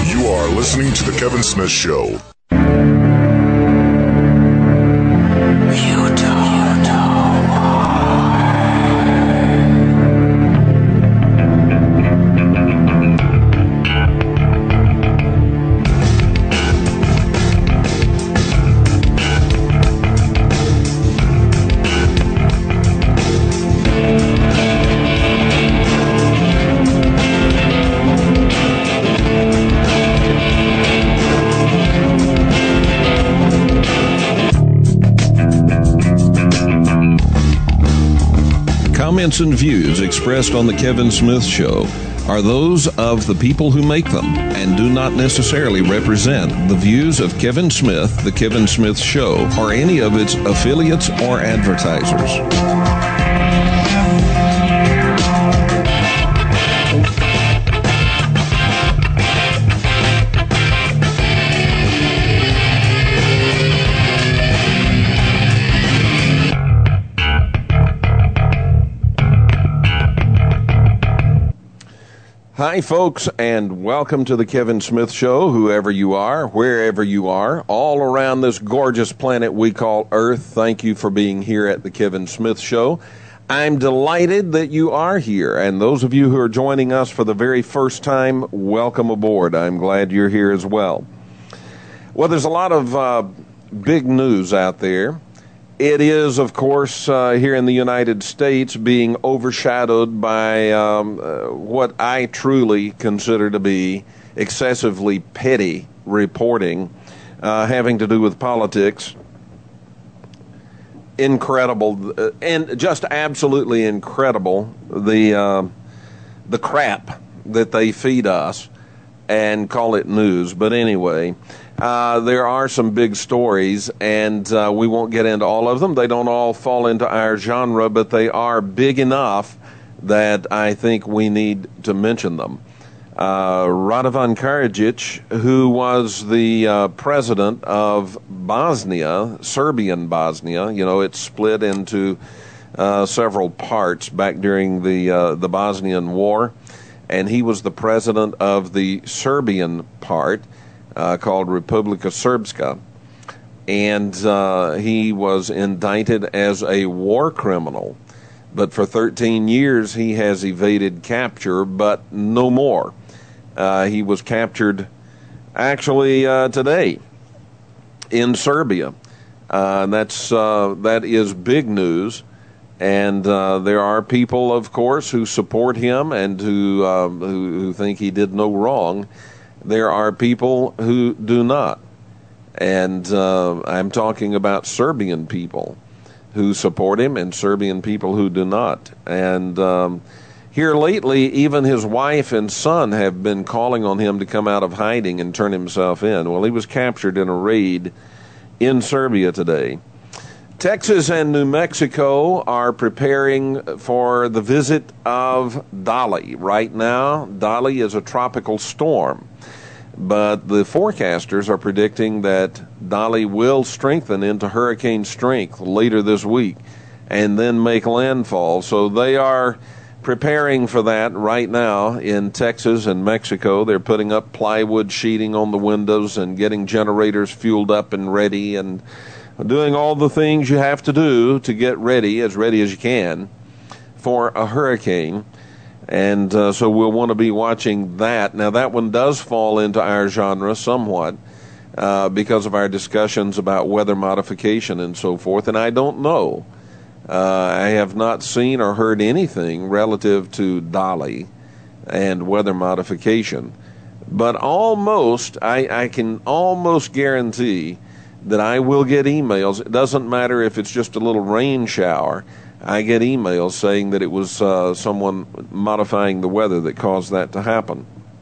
You are listening to The Kevin Smith Show. Comments and views expressed on The Kevin Smith Show are those of the people who make them and do not necessarily represent the views of Kevin Smith, The Kevin Smith Show, or any of its affiliates or advertisers. Hi, folks, and welcome to the Kevin Smith Show, whoever you are, wherever you are, all around this gorgeous planet we call Earth. Thank you for being here at the Kevin Smith Show. I'm delighted that you are here, and those of you who are joining us for the very first time, welcome aboard. I'm glad you're here as well. Well, there's a lot of big news out there. It is, of course, here in the United States being overshadowed by what I truly consider to be excessively petty reporting having to do with politics. Incredible, and just absolutely incredible, the crap that they feed us and call it news. But anyway, there are some big stories, and we won't get into all of them. They don't all fall into our genre, but they are big enough that I think we need to mention them. Radovan Karadzic, who was the president of Bosnia, Serbian Bosnia, you know, it's split into several parts back during the Bosnian War, and he was the president of the Serbian part, called Republika Srpska, and he was indicted as a war criminal. But for 13 years, he has evaded capture, but no more. He was captured, actually, today in Serbia. That is big news. And there are people, of course, who support him and who think he did no wrong. There are people who do not. And I'm talking about Serbian people who support him and Serbian people who do not. And here lately, even his wife and son have been calling on him to come out of hiding and turn himself in. Well, he was captured in a raid in Serbia today. Texas and New Mexico are preparing for the visit of Dolly. Right now, Dolly is a tropical storm, but the forecasters are predicting that Dolly will strengthen into hurricane strength later this week and then make landfall. So they are preparing for that right now in Texas and Mexico. They're putting up plywood sheeting on the windows and getting generators fueled up and ready and doing all the things you have to do to get ready as you can for a hurricane. And so we'll want to be watching that. Now, that one does fall into our genre somewhat because of our discussions about weather modification and so forth. And I don't know. I have not seen or heard anything relative to Dolly and weather modification. But I can almost guarantee that I will get emails. It doesn't matter if it's just a little rain shower. I get emails saying that it was someone modifying the weather that caused that to happen.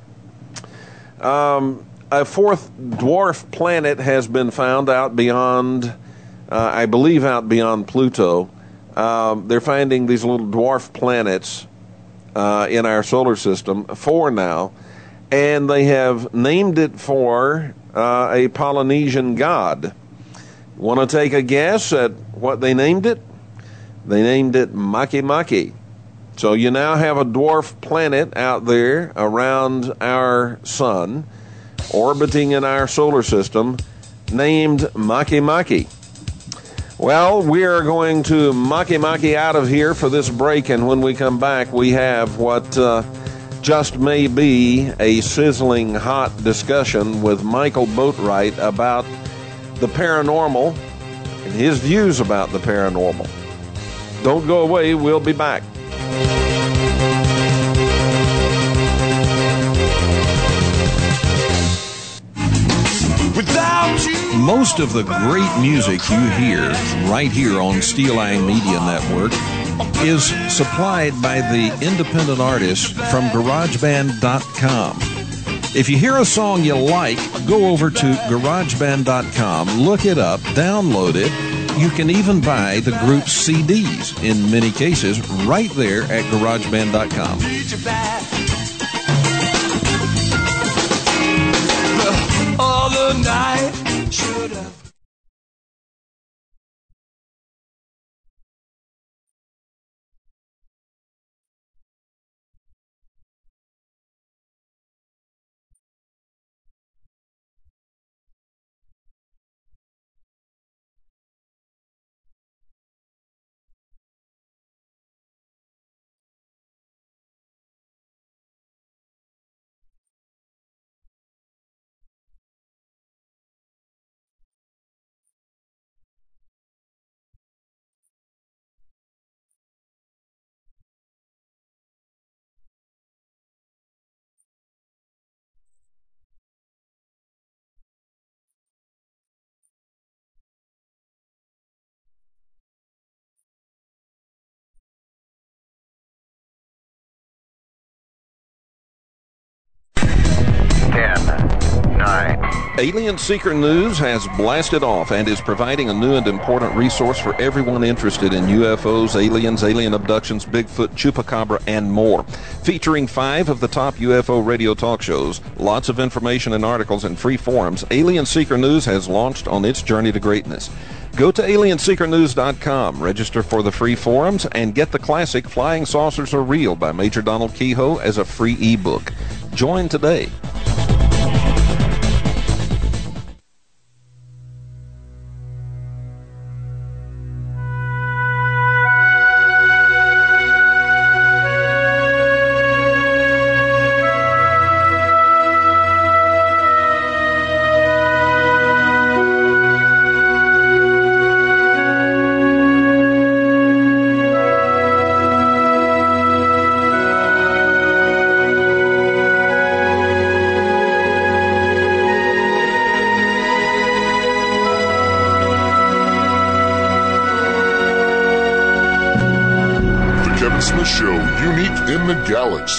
A fourth dwarf planet has been found out beyond, I believe out beyond Pluto. They're finding these little dwarf planets in our solar system, 4 now, and they have named it for a Polynesian god. Want to take a guess at what they named it? They named it Makemake. So you now have a dwarf planet out there around our sun orbiting in our solar system named Makemake. Well, we are going to Makemake out of here for this break, and when we come back, we have what just may be a sizzling hot discussion with Michael Boatwright about the paranormal and his views about the paranormal. Don't go away, we'll be back. Most of the great music you hear right here on Steel Eye Media Network is supplied by the independent artists from GarageBand.com. If you hear a song you like, go over to GarageBand.com, look it up, download it. You can even buy the group's CDs, in many cases, right there at GarageBand.com. The other night should have. Alien Seeker News has blasted off and is providing a new and important resource for everyone interested in UFOs, aliens, alien abductions, Bigfoot, Chupacabra, and more. Featuring 5 of the top UFO radio talk shows, lots of information and articles, and free forums, Alien Seeker News has launched on its journey to greatness. Go to alienseekernews.com, register for the free forums, and get the classic Flying Saucers Are Real by Major Donald Kehoe as a free ebook. Join today. Show, unique in the galaxy.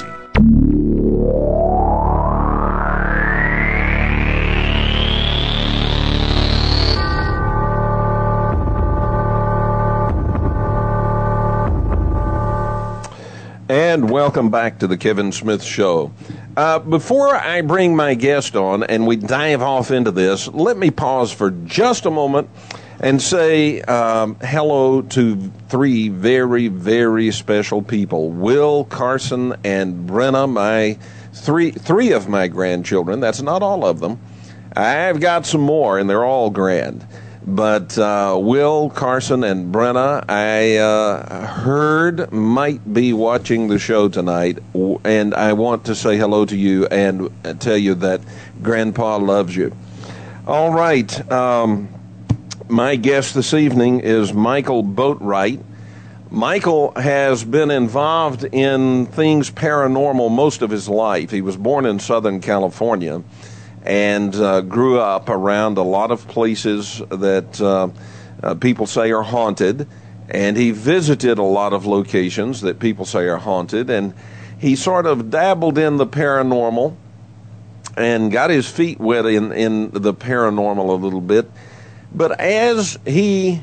And welcome back to the Kevin Smith Show. Before I bring my guest on and we dive off into this, let me pause for just a moment and say hello to 3 very, very special people. Will, Carson, and Brenna, my three of my grandchildren. That's not all of them. I've got some more, and they're all grand. But Will, Carson, and Brenna, I heard might be watching the show tonight, and I want to say hello to you and tell you that Grandpa loves you. All right. My guest this evening is Michael Boatwright. Michael has been involved in things paranormal most of his life. He was born in Southern California and grew up around a lot of places that people say are haunted. And he visited a lot of locations that people say are haunted. And he sort of dabbled in the paranormal and got his feet wet in the paranormal a little bit. But as he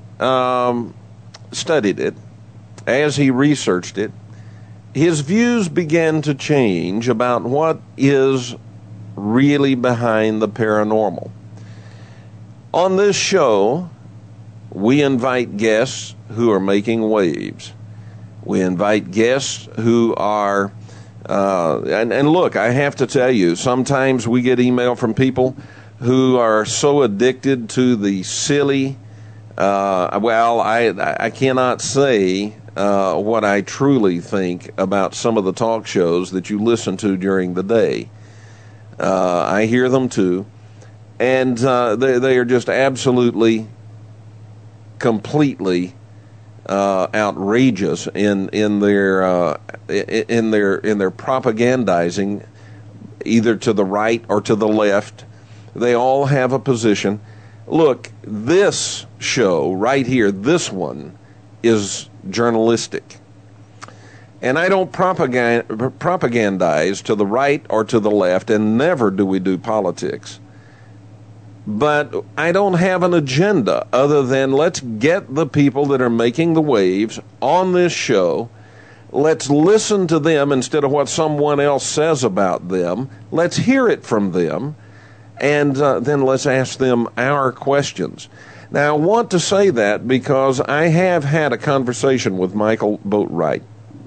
studied it, as he researched it, his views began to change about what is really behind the paranormal. On this show, we invite guests who are making waves. We invite guests who are And look, I have to tell you, sometimes we get email from people who are so addicted to the silly. I cannot say what I truly think about some of the talk shows that you listen to during the day. I hear them too, and they are just absolutely, completely outrageous in their propagandizing, either to the right or to the left. They all have a position. Look, this show right here, this one, is journalistic. And I don't propagandize to the right or to the left, and never do we do politics. But I don't have an agenda other than let's get the people that are making the waves on this show. Let's listen to them instead of what someone else says about them. Let's hear it from them. And then let's ask them our questions. Now, I want to say that because I have had a conversation with Michael Boatwright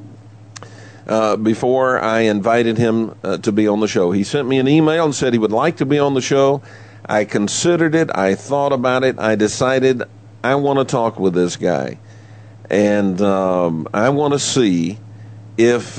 before I invited him to be on the show. He sent me an email and said he would like to be on the show. I considered it. I thought about it. I decided I want to talk with this guy. And I want to see if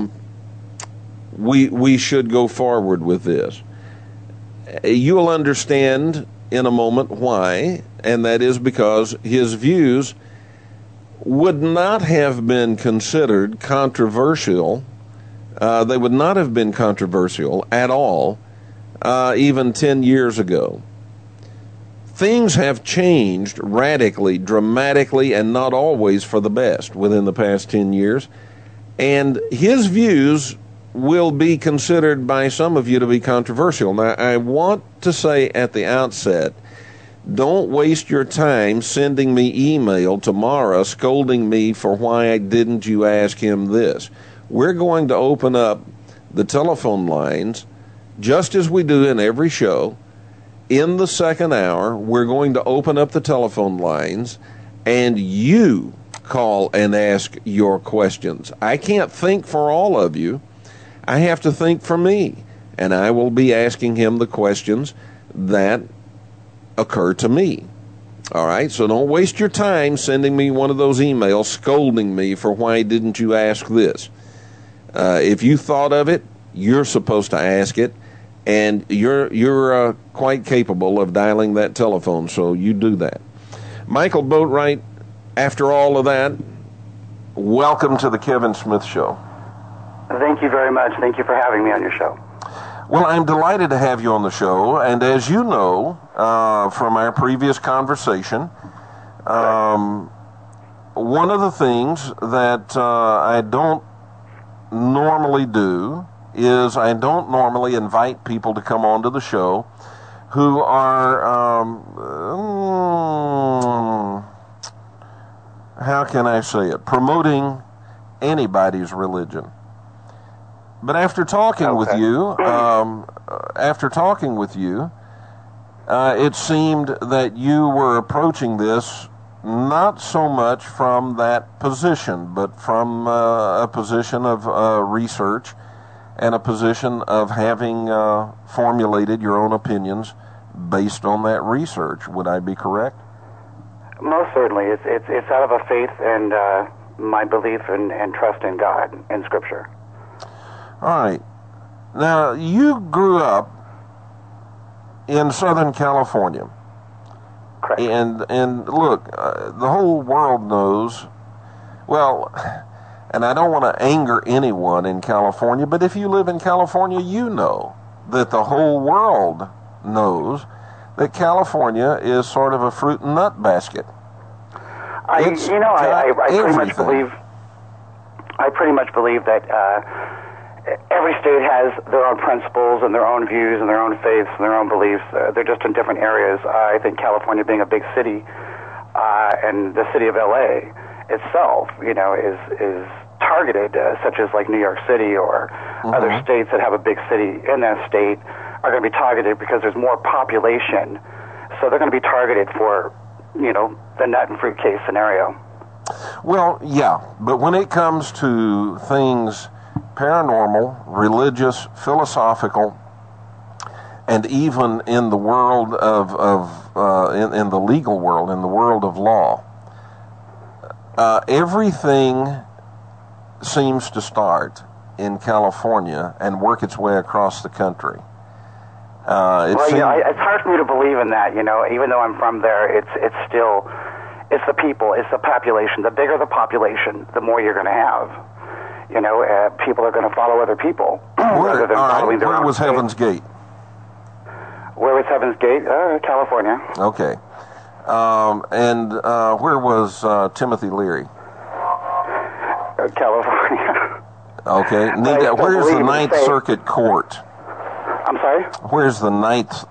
we should go forward with this. You'll understand in a moment why, and that is because his views would not have been considered controversial. They would not have been controversial at all, even 10 years ago. Things have changed radically, dramatically, and not always for the best within the past 10 years. And his views will be considered by some of you to be controversial. Now, I want to say at the outset, don't waste your time sending me email tomorrow scolding me for why didn't you ask him this. We're going to open up the telephone lines, just as we do in every show. In the second hour, we're going to open up the telephone lines, and you call and ask your questions. I can't think for all of you. I have to think for me, and I will be asking him the questions that occur to me. All right, so don't waste your time sending me one of those emails scolding me for why didn't you ask this. If you thought of it, you're supposed to ask it, and you're quite capable of dialing that telephone, so you do that. Michael Boatwright, after all of that, welcome to the Kevin Smith Show. Thank you very much. Thank you for having me on your show. Well, I'm delighted to have you on the show, and as you know from our previous conversation, one of the things that I don't normally do is I don't normally invite people to come onto the show who are, how can I say it, promoting anybody's religion. But after talking with you, it seemed that you were approaching this not so much from that position, but from a position of research and a position of having formulated your own opinions based on that research. Would I be correct? Most certainly. It's out of a faith and my belief and trust in God and Scripture. All right. Now, you grew up in Southern California. Correct. And look, the whole world knows, well, and I don't want to anger anyone in California, but if you live in California, you know that the whole world knows that California is sort of a fruit and nut basket. I pretty much believe that every state has their own principles and their own views and their own faiths and their own beliefs. They're just in different areas. I think California, being a big city, and the city of LA itself, is targeted, such as like New York City or other states that have a big city in that state are going to be targeted because there's more population. So they're going to be targeted for, the nut and fruit case scenario. Well, yeah, but when it comes to things paranormal, religious, philosophical, and even in the world in the legal world, in the world of law, everything seems to start in California and work its way across the country. It's hard for me to believe in that. Even though I'm from there, it's still the people, it's the population. The bigger the population, the more you're going to have. People are going to follow other people rather than following their own. Where was Heaven's Gate? Where was Heaven's Gate? California. Okay. And where was Timothy Leary? California. Okay. Where's the Ninth Circuit Court? I'm sorry? Where's the Ninth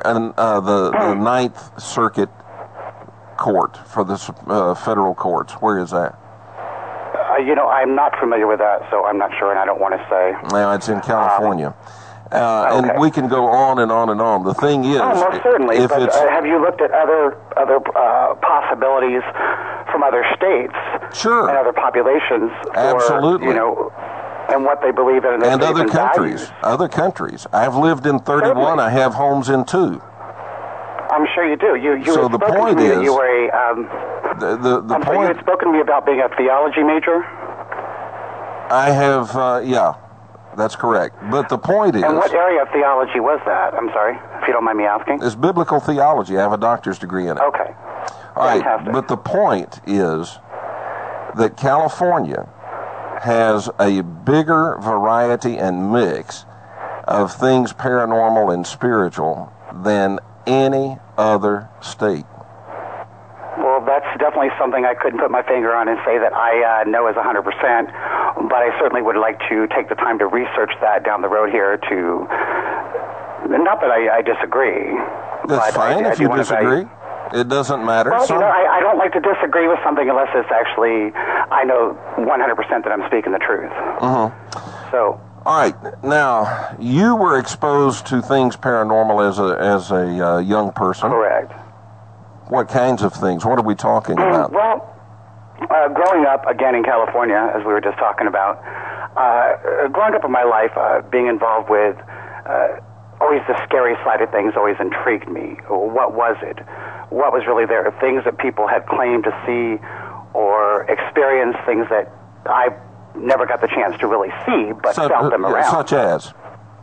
Ninth Circuit Court for the federal courts? Where is that? I'm not familiar with that, so I'm not sure, and I don't want to say. No, it's in California. Okay. And we can go on and on and on. The thing is, most certainly. Have you looked at other possibilities from other states? Sure. And other populations? Absolutely. And what they believe in. And other countries. Values. Other countries. I've lived in 31. Certainly. I have homes in 2. I'm sure you do. So the point is, you were a. The point. You had spoken to me about being a theology major. I have. Yeah. That's correct. But the point is... And what area of theology was that? I'm sorry, if you don't mind me asking. It's biblical theology. I have a doctor's degree in it. Okay. All right. But the point is that California has a bigger variety and mix of things paranormal and spiritual than any other state. Well, that's definitely something I couldn't put my finger on and say that I know is 100%, but I certainly would like to take the time to research that down the road here to... Not that I disagree. That's fine if you disagree. It doesn't matter. Well, I don't like to disagree with something unless it's actually... I know 100% that I'm speaking the truth. Mm-hmm. So... All right. Now, you were exposed to things paranormal as a young person. Correct. What kinds of things? What are we talking about? Well, growing up, again, in California, as we were just talking about, growing up in my life, being involved with always the scary side of things always intrigued me. What was it? What was really there? Things that people had claimed to see or experience, things that I never got the chance to really see, but felt them around. Such as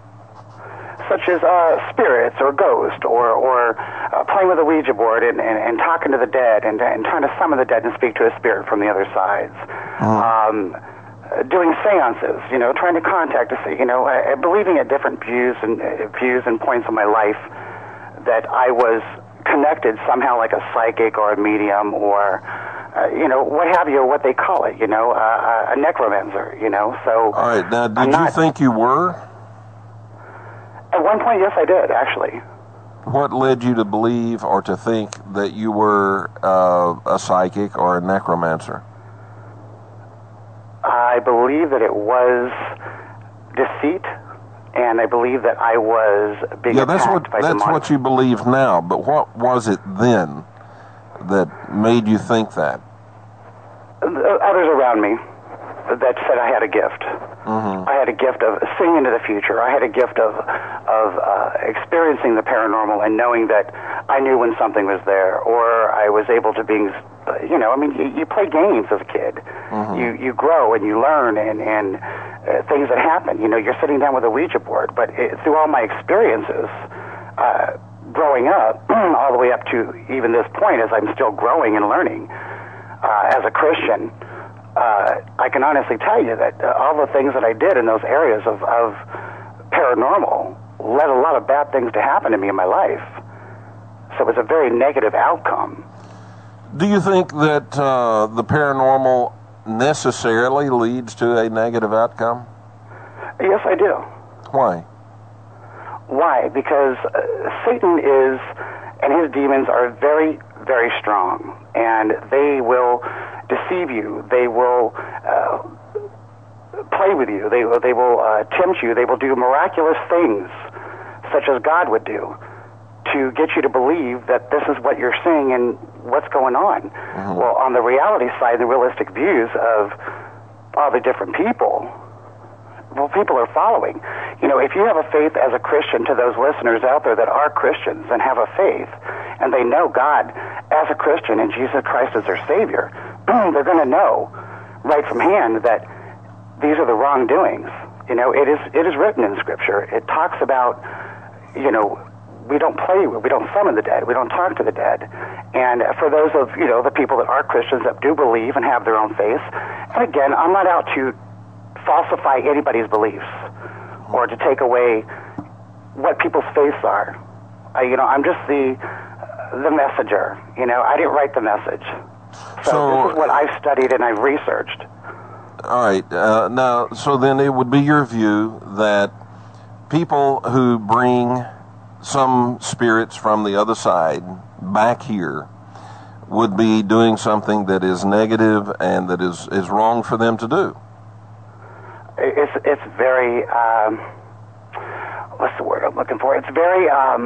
spirits or ghosts or playing with a Ouija board and talking to the dead and trying to summon the dead and speak to a spirit from the other sides. Doing seances, trying to contact us, believing at different views and points in my life that I was connected somehow like a psychic or a medium or what have you, or what they call it, a necromancer, so... All right, now, did you think you were? At one point, yes, I did, actually. What led you to believe or to think that you were a psychic or a necromancer? I believe that it was deceit, and I believe that I was being attacked by demonic... That's what you believe now, but what was it then that made you think that? Others around me that said I had a gift. Mm-hmm. I had a gift of seeing into the future. I had a gift of experiencing the paranormal and knowing that I knew when something was there, or I was able to be, you play games as a kid. Mm-hmm. You grow and you learn and things that happen. You're sitting down with a Ouija board, but through all my experiences, growing up, all the way up to even this point as I'm still growing and learning as a Christian, I can honestly tell you that all the things that I did in those areas of paranormal led a lot of bad things to happen to me in my life. So it was a very negative outcome. Do you think that the paranormal necessarily leads to a negative outcome? Yes, I do. Why? Why? Because Satan and his demons are very, very strong, and they will deceive you. They will play with you. They will tempt you. They will do miraculous things, such as God would do, to get you to believe that this is what you're seeing and what's going on. Mm-hmm. Well, on the reality side, the realistic views of all the different people, people are following. If you have a faith as a Christian, to those listeners out there that are Christians and have a faith, and they know God as a Christian and Jesus Christ as their Savior, they're going to know right from hand that these are the wrongdoings. It is written in Scripture. It talks about, we don't summon the dead, we don't talk to the dead. And for those of, the people that are Christians that do believe and have their own faith, and again, I'm not out to falsify anybody's beliefs or to take away what people's faiths are. I'm just the messenger. I didn't write the message. So this is what I've studied and I've researched. All right. Now, so then it would be your view that people who bring some spirits from the other side back here would be doing something that is negative and that is wrong for them to do. It's very, what's the word I'm looking for? It's very,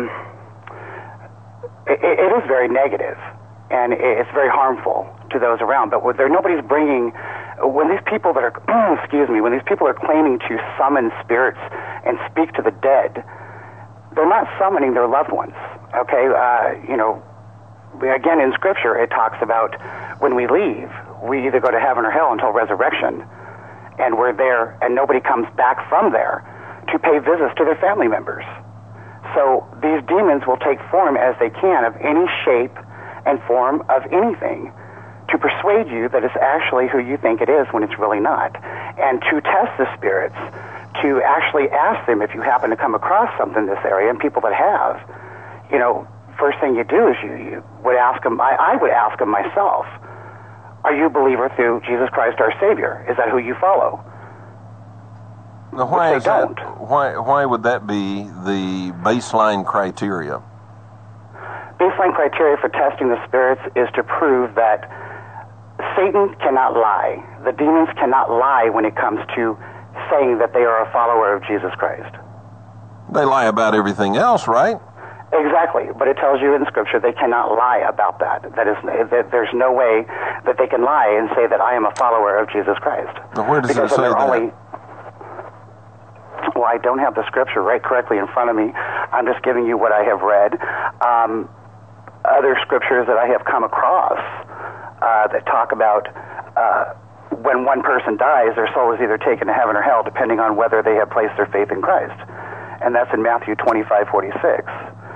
it is very negative, and it's very harmful to those around. But nobody's bringing, when these people that are, when these people are claiming to summon spirits and speak to the dead, they're not summoning their loved ones, okay? Again, in Scripture, it talks about when we leave, we either go to heaven or hell until resurrection, and we're there, and nobody comes back from there to pay visits to their family members. So these demons will take form as they can of any shape and form of anything to persuade you that it's actually who you think it is when it's really not. And to test the spirits, to actually ask them if you happen to come across something in this area, and people that have, first thing you do is you would ask them, I would ask them myself, are you a believer through Jesus Christ our Savior? Is that who you follow? Now, why is that? Why would that be the baseline criteria? Baseline criteria for testing the spirits is to prove that Satan cannot lie. The demons cannot lie when it comes to saying that they are a follower of Jesus Christ. They lie about everything else, right? Exactly, but it tells you in Scripture they cannot lie about that. That there's no way that they can lie and say that I am a follower of Jesus Christ. Now, where does it say that? Well, I don't have the Scripture right correctly in front of me. I'm just giving you what I have read. Other Scriptures that I have come across that talk about when one person dies, their soul is either taken to heaven or hell, depending on whether they have placed their faith in Christ. And that's in Matthew 25:46.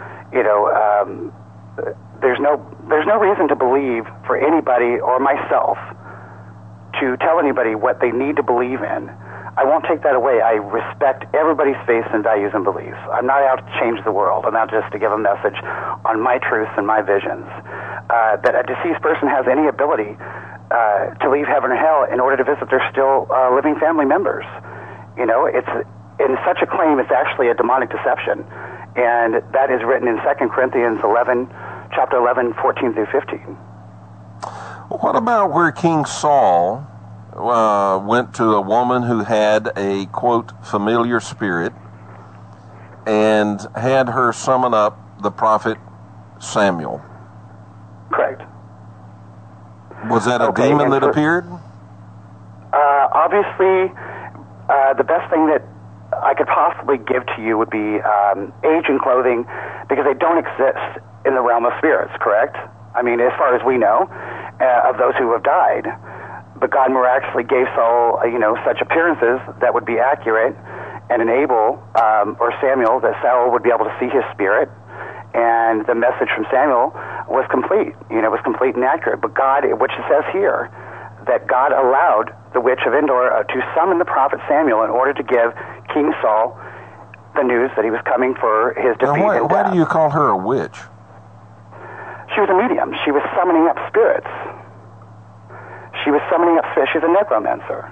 There's no reason to believe for anybody or myself to tell anybody what they need to believe in. I won't take that away. I respect everybody's faiths and values and beliefs. I'm not out to change the world. I'm out just to give a message on my truths and my visions. That a deceased person has any ability to leave heaven or hell in order to visit their still living family members. It's in such a claim, it's actually a demonic deception. And that is written in 2 Corinthians 11, chapter 11, 14 through 15. What about where King Saul went to a woman who had a, quote, familiar spirit and had her summon up the prophet Samuel? Correct. Was that a demon that appeared? Obviously, the best thing that I could possibly give to you would be age and clothing, because they don't exist in the realm of spirits, correct? I mean, as far as we know, of those who have died. But God miraculously gave Saul, such appearances that would be accurate and enable, or Samuel, that Saul would be able to see his spirit, and the message from Samuel was complete. It was complete and accurate. But God, which it says here, that God allowed the witch of Endor to summon the prophet Samuel in order to give King Saul the news that he was coming for his defeat. Now, why do you call her a witch? She was a medium. She was summoning up spirits. She was summoning up spirits. She's a necromancer.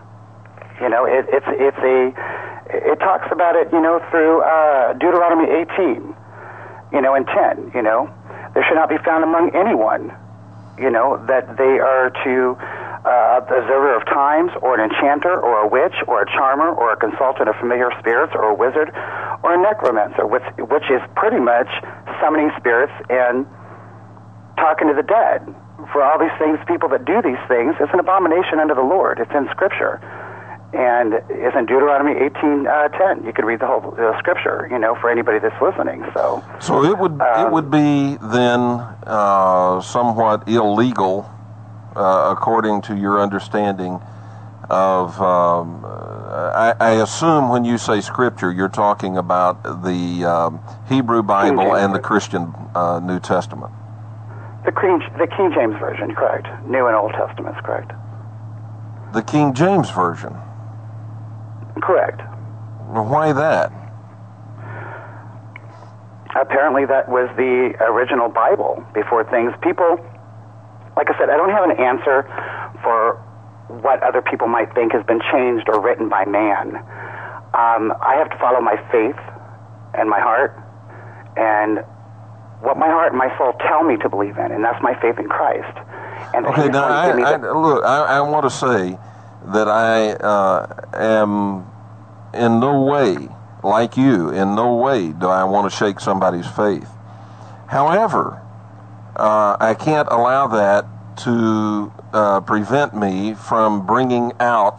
It talks about it, through Deuteronomy 18, and 10, There should not be found among anyone, that they are to the observer of times, or an enchanter, or a witch, or a charmer, or a consultant of familiar spirits, or a wizard, or a necromancer, which is pretty much summoning spirits and talking to the dead. For all these things, people that do these things, it's an abomination unto the Lord. It's in Scripture. and is in Deuteronomy 18:10. You could read the whole scripture, for anybody that's listening. So it would be then somewhat illegal, according to your understanding of. I assume when you say scripture, you're talking about the Hebrew Bible and the Christian New Testament. The King James Version, correct. New and Old Testaments, correct. The King James Version. Correct. Why that? Apparently that was the original Bible before things. People, like I said, I don't have an answer for what other people might think has been changed or written by man. I have to follow my faith and my heart and what my heart and my soul tell me to believe in, and that's my faith in Christ. And okay, now I want to say that I am in no way, like you, in no way do I want to shake somebody's faith. However, I can't allow that to prevent me from bringing out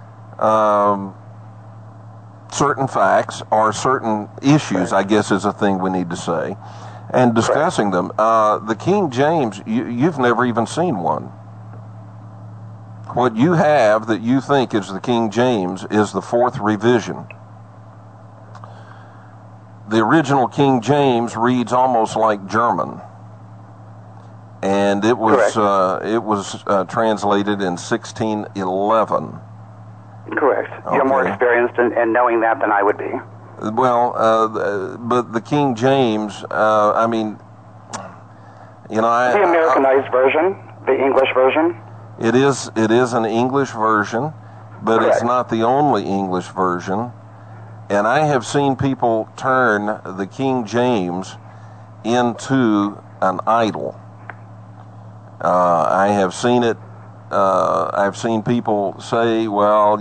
certain facts or certain issues, I guess is a thing we need to say, and discussing them. The King James, you've never even seen one. What you have that you think is the King James is the fourth revision. The original King James reads almost like German, and it was translated in 1611. Correct. Okay. You're more experienced in knowing that than I would be. Well, but the King James, the Americanized version, the English version. It is an English version, but Correct. It's not the only English version. And I have seen people turn the King James into an idol. I have seen it. I've seen people say, well,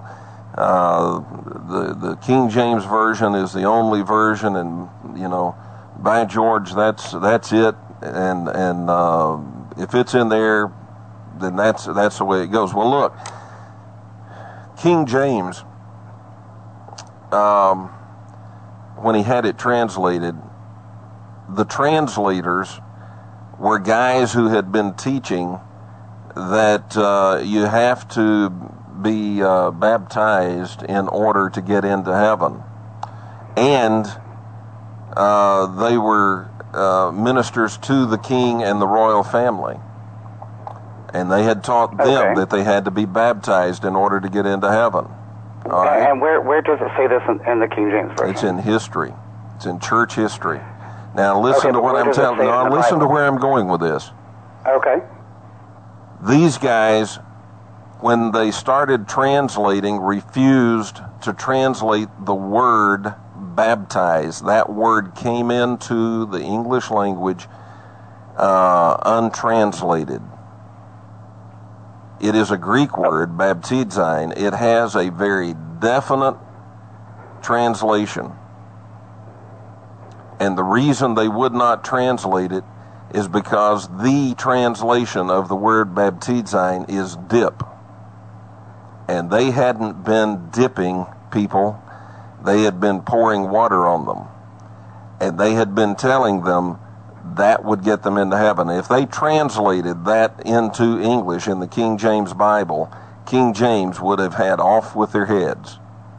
the King James version is the only version, and by George, that's it. And if it's in there, then that's the way it goes. Well, look, King James, when he had it translated, the translators were guys who had been teaching that you have to be baptized in order to get into heaven. And they were ministers to the king and the royal family. And they had taught them that they had to be baptized in order to get into heaven. All right? And where does it say this in the King James Version? It's in history. It's in church history. Now listen to what I'm telling you. Now listen to where I'm going with this. Okay. These guys, when they started translating, refused to translate the word baptize. That word came into the English language untranslated. It is a Greek word, baptizein. It has a very definite translation. And the reason they would not translate it is because the translation of the word baptizein is dip. And they hadn't been dipping people. They had been pouring water on them. And they had been telling them that would get them into heaven. If they translated that into English in the King James Bible, King James would have had off with their heads.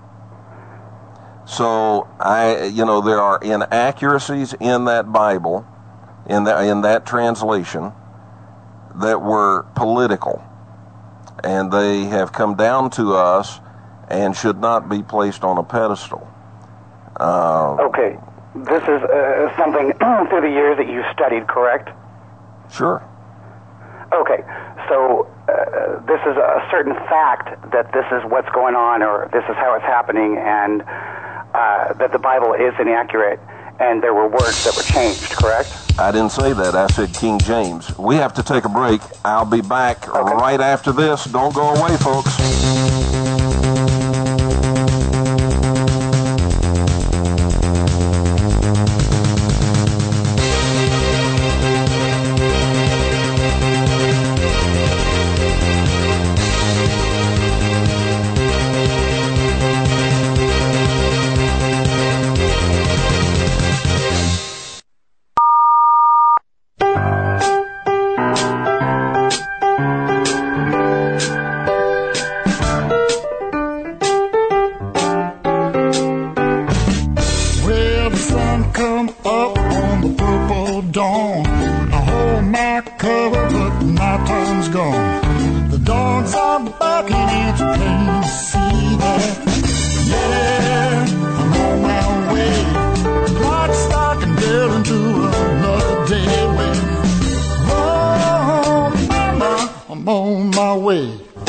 So there are inaccuracies in that Bible, in that translation, that were political, and they have come down to us and should not be placed on a pedestal. Okay. This is something through the years that you studied, correct? Sure. Okay. So this is a certain fact that this is what's going on, or this is how it's happening, and that the Bible is inaccurate, and there were words that were changed, correct? I didn't say that. I said King James. We have to take a break. I'll be back right after this. Don't go away, folks. sun come up on the purple dawn. I hold my cover, but the night time's gone. The dogs are barking, it's plain to see that. Yeah, I'm on my way. Lock, stock, and barrel into another day. Oh, mama, I'm on my way.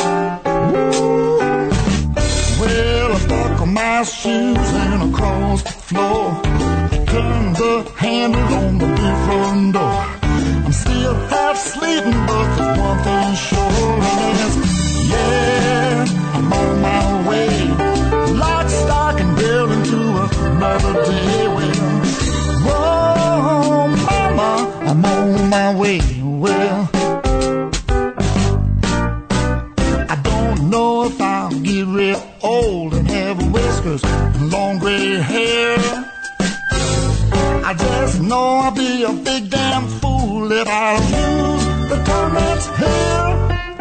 Well, I buckle my shoes and across the floor. Turn the handle on the big front door. I'm still half sleeping, but there's one thing sure, and that's, yeah, I'm on my way. Lock, stock, and barrel into another day. Well, whoa, mama, I'm on my way. Well, I don't know if I'll get real old and have whiskers and long gray hair. I just know I'll be a big damn fool if I lose the time that's here.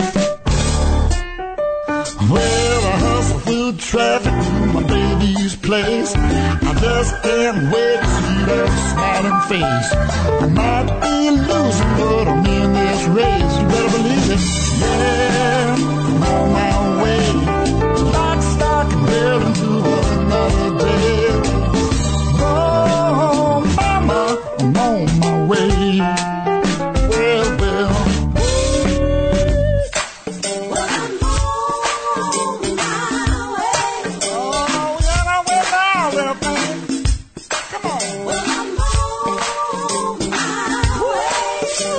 Well, I hustle through traffic to my baby's place. I just can't wait to see that smiling face. I might be losing, but I'm in this race. You better believe it. Yeah, I'm on my way. Lock, stock, and barrel into another day. Oh, mama, I'm on my way. Well, well. Well, I'm on my way. Oh, yeah, I will now, little thing. Come on. Well, I'm on my way.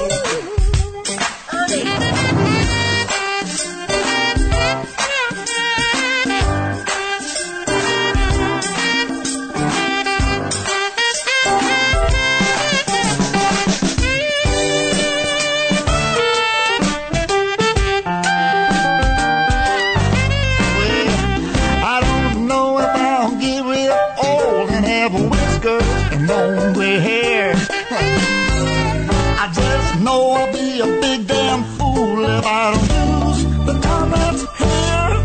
I don't know if I'll get real old and have whiskers and long gray hair. I just know I'll be a big damn fool if I don't use the time that's here.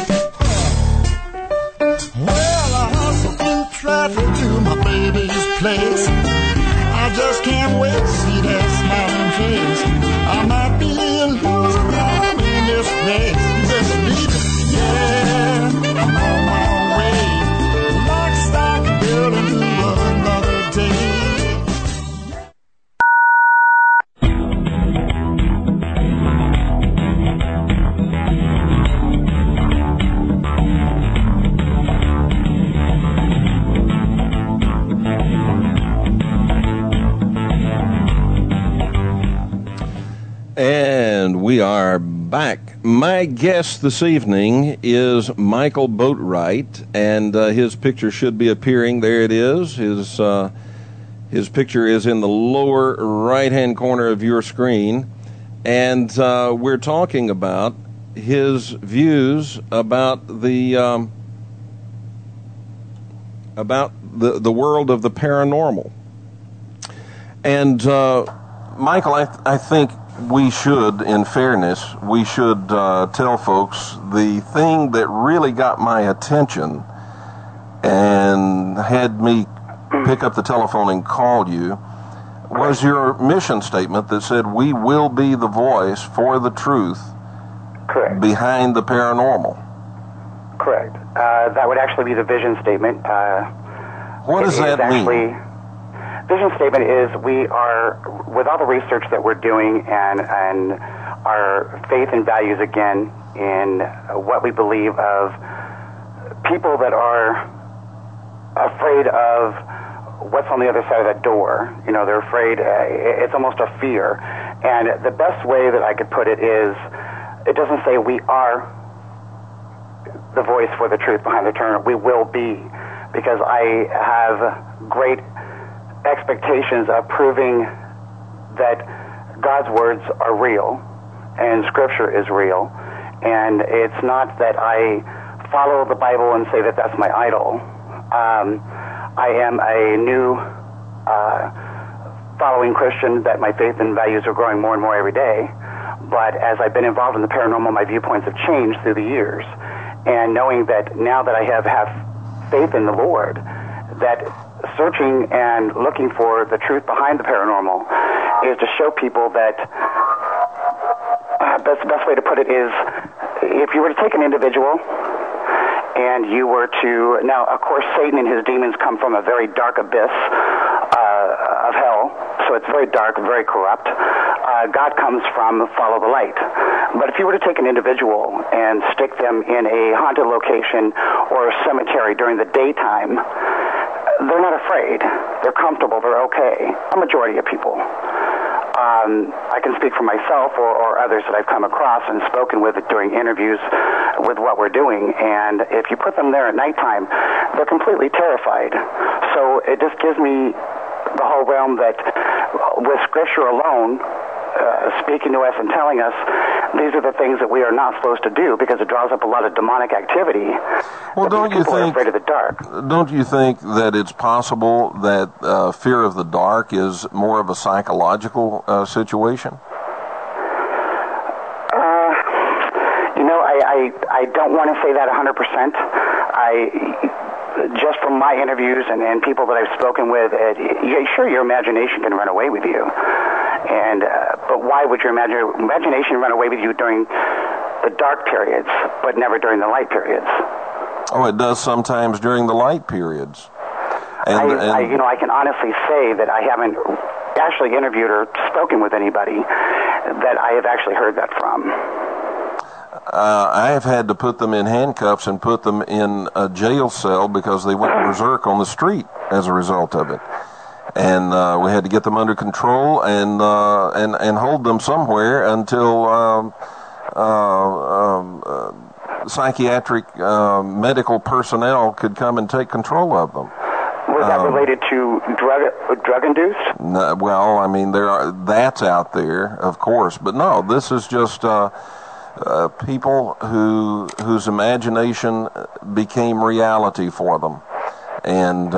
Well, I hustle through traffic to my baby's place. I just can't wait to see that smiling face. I might be losing now in this race. You better believe it. Yeah, I'm on my way. Lock, stock, and barrel into another day. And we are back. My guest this evening is Michael Boatwright, and his picture should be appearing. There it is. His picture is in the lower right-hand corner of your screen, and we're talking about his views about the world of the paranormal. And Michael, I think we should, in fairness, tell folks the thing that really got my attention and had me pick up the telephone and call you was your mission statement that said, "We will be the voice for the truth." Correct. Behind the paranormal. Correct. That would actually be the vision statement. What does that mean? Vision statement is we are, with all the research that we're doing and our faith and values again in what we believe of people that are afraid of what's on the other side of that door. You know, they're afraid, it's almost a fear. And the best way that I could put it is, it doesn't say we are the voice for the truth behind the turn. We will be, because I have great expectations of proving that God's words are real and Scripture is real. And it's not that I follow the Bible and say that that's my idol. I am a new following Christian, that my faith and values are growing more and more every day. But as I've been involved in the paranormal, my viewpoints have changed through the years. And knowing that now that I have faith in the Lord, that searching and looking for the truth behind the paranormal is to show people that the best way to put it is, if you were to take an individual and you were to, now of course Satan and his demons come from a very dark abyss of hell, so it's very dark and very corrupt. God comes from follow the light. But if you were to take an individual and stick them in a haunted location or a cemetery during the daytime, they're not afraid. They're comfortable. They're okay. A majority of people. I can speak for myself or others that I've come across and spoken with during interviews with what we're doing. And if you put them there at nighttime, they're completely terrified. So it just gives me the whole realm that with Scripture alone, speaking to us and telling us these are the things that we are not supposed to do, because it draws up a lot of demonic activity. Well, don't you think? Afraid of the dark. Don't you think that it's possible that fear of the dark is more of a psychological situation? I don't want to say that 100%. Just from my interviews and people that I've spoken with, sure, your imagination can run away with you. But why would your imagination run away with you during the dark periods, but never during the light periods? Oh, it does sometimes during the light periods. I can honestly say that I haven't actually interviewed or spoken with anybody that I have actually heard that from. I have had to put them in handcuffs and put them in a jail cell because they went berserk on the street as a result of it. And we had to get them under control and hold them somewhere until psychiatric medical personnel could come and take control of them. Was that related to drug-induced? No, well, I mean, that's out there, of course, but no, this is just people whose imagination became reality for them. And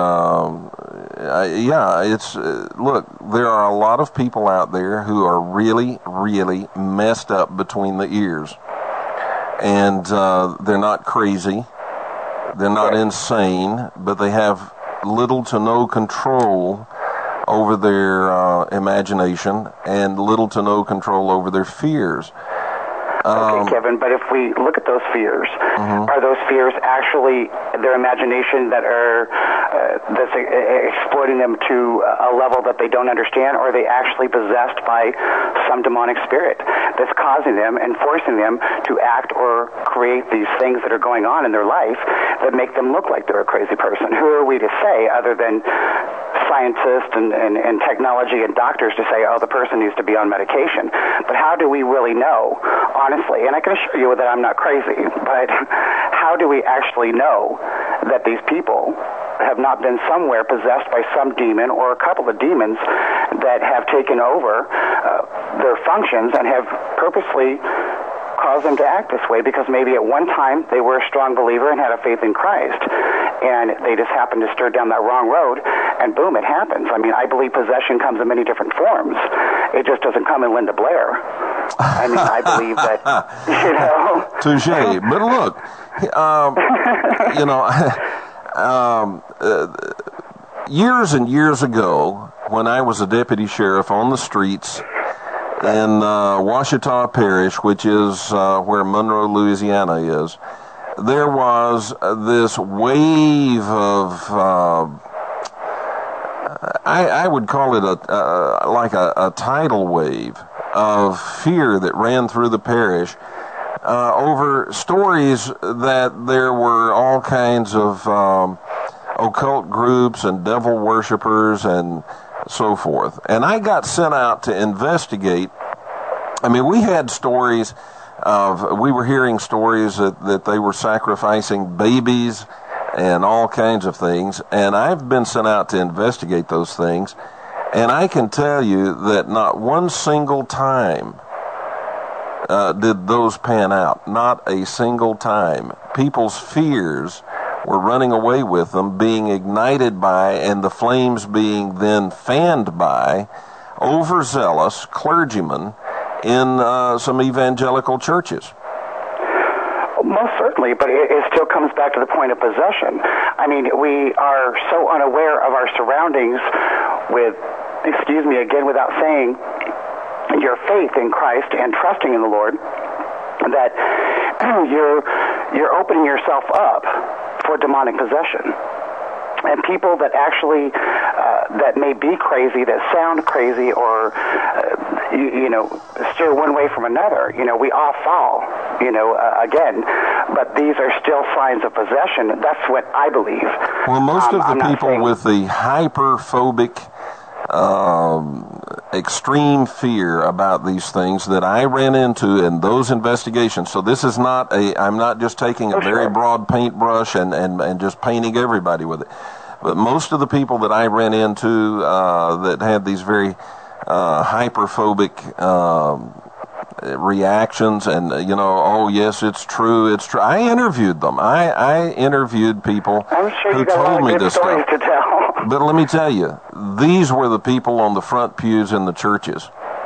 look, there are a lot of people out there who are really, really messed up between the ears. And they're not crazy, they're not insane, but they have little to no control over their imagination and little to no control over their fears. Okay, Kevin, but if we look at those fears, are those fears actually their imagination that are that's exploiting them to a level that they don't understand, or are they actually possessed by some demonic spirit that's causing them and forcing them to act or create these things that are going on in their life that make them look like they're a crazy person? Who are we to say, other than scientists and technology and doctors, to say, oh, the person needs to be on medication? But how do we really know, honestly? And I can assure you that I'm not crazy, but how do we actually know that these people have not been somewhere possessed by some demon or a couple of demons that have taken over their functions and have purposely caused them to act this way, because maybe at one time they were a strong believer and had a faith in Christ, and they just happened to stir down that wrong road, and boom, it happens. I mean, I believe possession comes in many different forms. It just doesn't come in Linda Blair. I mean, I believe that, you know. Touché. But look, years and years ago, when I was a deputy sheriff on the streets in Ouachita Parish, which is where Monroe, Louisiana is, there was this wave of, I would call it like a tidal wave of fear that ran through the parish over stories that there were all kinds of occult groups and devil worshipers and so forth. And I got sent out to investigate. I mean, we had stories we were hearing stories that they were sacrificing babies and all kinds of things. And I've been sent out to investigate those things. And I can tell you that not one single time did those pan out. Not a single time. People's fears were running away with them, being ignited by, and the flames being then fanned by overzealous clergymen in some evangelical churches. Most certainly, but it still comes back to the point of possession. I mean, we are so unaware of our surroundings with, without saying your faith in Christ and trusting in the Lord, that you're opening yourself up for demonic possession. And people that actually, that may be crazy, that sound crazy, or, steer one way from another, we all fall, again. But these are still signs of possession. That's what I believe. Well, most of the people with the hyperphobic, extreme fear about these things that I ran into in those investigations. So this is not I'm not just taking a very broad paintbrush and just painting everybody with it. But most of the people that I ran into that had these very hyperphobic reactions and, oh, yes, it's true. I interviewed them. I interviewed people who told me this stuff. To tell. But let me tell you, these were the people on the front pews in the churches.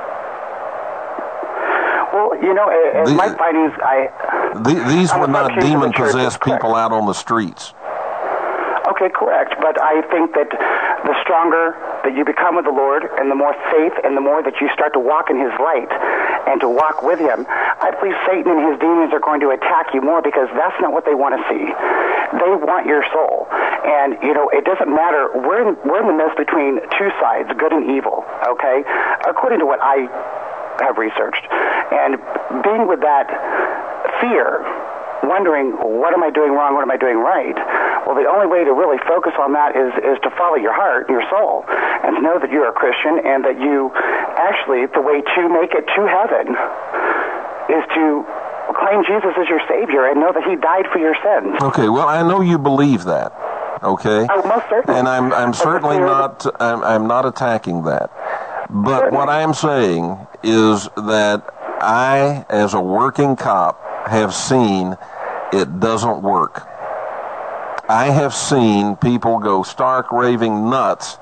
Well, my findings, these were not demon-possessed people out on the streets. Okay, correct. But I think that the stronger that you become with the Lord, and the more faith, and the more that you start to walk in His light and to walk with Him, I believe Satan and his demons are going to attack you more, because that's not what they want to see. They want your soul. And, it doesn't matter. We're in the midst between two sides, good and evil, okay? According to what I have researched. And being with that fear, wondering, what am I doing wrong, what am I doing right? Well, the only way to really focus on that is to follow your heart, your soul, and to know that you're a Christian, and that you actually, the way to make it to heaven is to claim Jesus as your Savior and know that He died for your sins. Okay, well, I know you believe that, okay? Oh, most certainly. And I'm certainly not, I'm not attacking that. But certainly. What I am saying is that I, as a working cop, have seen it doesn't work. I have seen people go stark raving nuts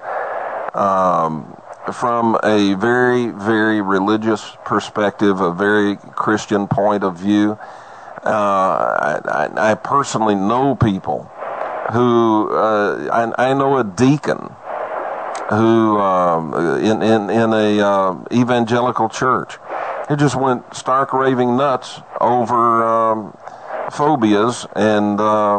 from a very, very religious perspective, a very Christian point of view. I personally know people who, I know a deacon who, in a evangelical church, he just went stark raving nuts over phobias and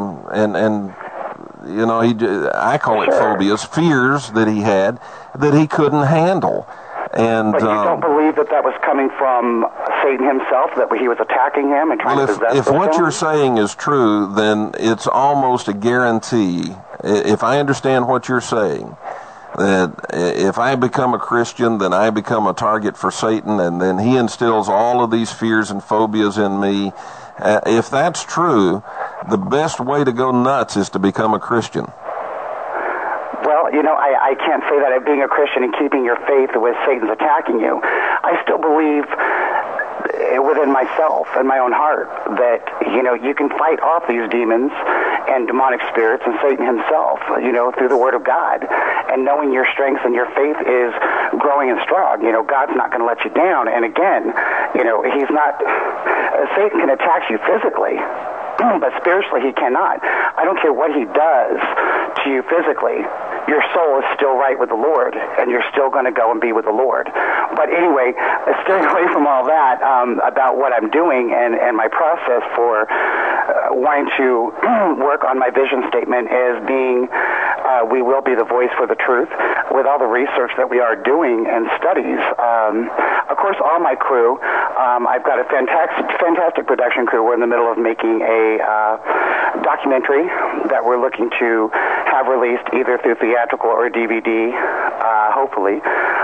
I call it phobias, fears that he had that he couldn't handle. And but you don't believe that was coming from Satan himself, that he was attacking him and trying to possess him? If what you're saying is true, then it's almost a guarantee, if I understand what you're saying, that if I become a Christian, then I become a target for Satan, and then he instills all of these fears and phobias in me. If that's true, the best way to go nuts is to become a Christian. Well, I can't say that being a Christian and keeping your faith with Satan's attacking you. I still believe within myself and my own heart that, you can fight off these demons and demonic spirits and Satan himself, through the Word of God. And knowing your strengths and your faith is growing and strong. God's not going to let you down. And again, He's not, Satan can attack you physically, but spiritually he cannot. I don't care what he does to you physically. Your soul is still right with the Lord, and you're still going to go and be with the Lord. But anyway, staying away from all that, about what I'm doing and my process for wanting to work on my vision statement as being, we will be the voice for the truth, with all the research that we are doing and studies. Of course, all my crew, I've got a fantastic production crew. We're in the middle of making a documentary that we're looking to have released either through theatrical or DVD, hopefully,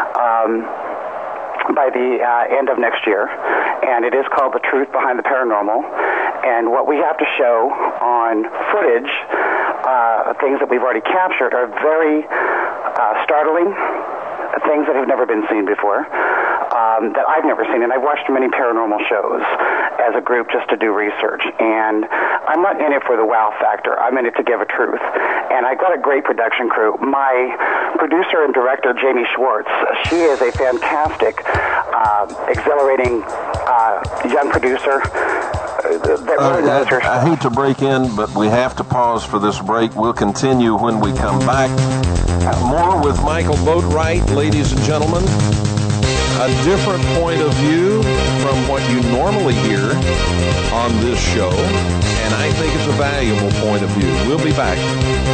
by the end of next year. And it is called The Truth Behind the Paranormal. And what we have to show on footage, things that we've already captured, are very startling, things that have never been seen before, that I've never seen. And I've watched many paranormal shows as a group just to do research. And I'm not in it for the wow factor. I'm in it to give a truth. And I've got a great production crew. My producer and director, Jamie Schwartz, she is a fantastic, exhilarating young producer, really knows her stuff. I hate to break in, but we have to pause for this break. We'll continue when we come back. More with Michael Boatwright, ladies and gentlemen. A different point of view from what you normally hear on this show, and I think it's a valuable point of view. We'll be back.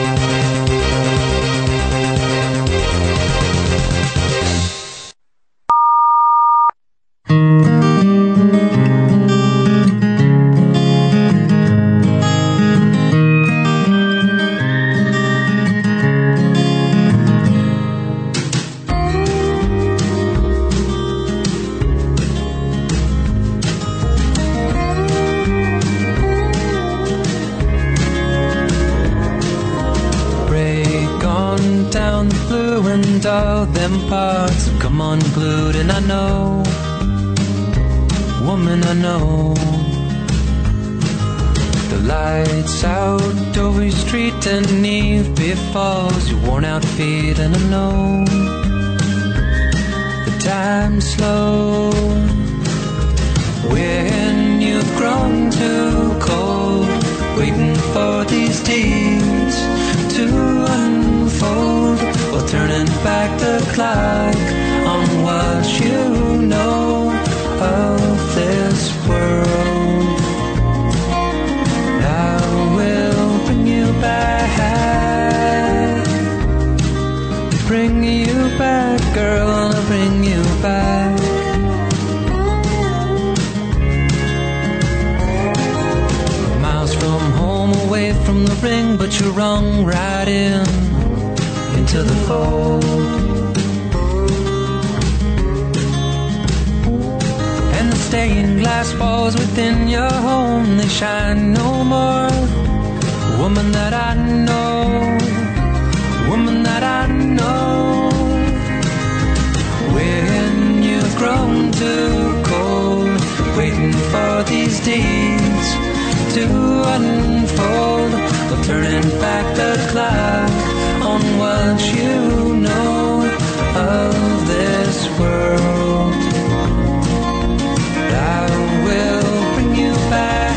All them parts have come unglued, and I know, woman, I know. The lights out over street and eve befalls your worn out feet, and I know the time's slow when you've grown too cold, waiting for these deeds to unfold, or turning back the clock on what you know of this world. I will bring you back, girl, I'll bring you back. Miles from home, away from the ring, but you're rung right into the fold. And the stained glass walls within your home, they shine no more. Woman that I know, woman that I know. When you've grown too cold, waiting for these deeds to unfold, or turning back the clock on what you know of this world. I will bring you back.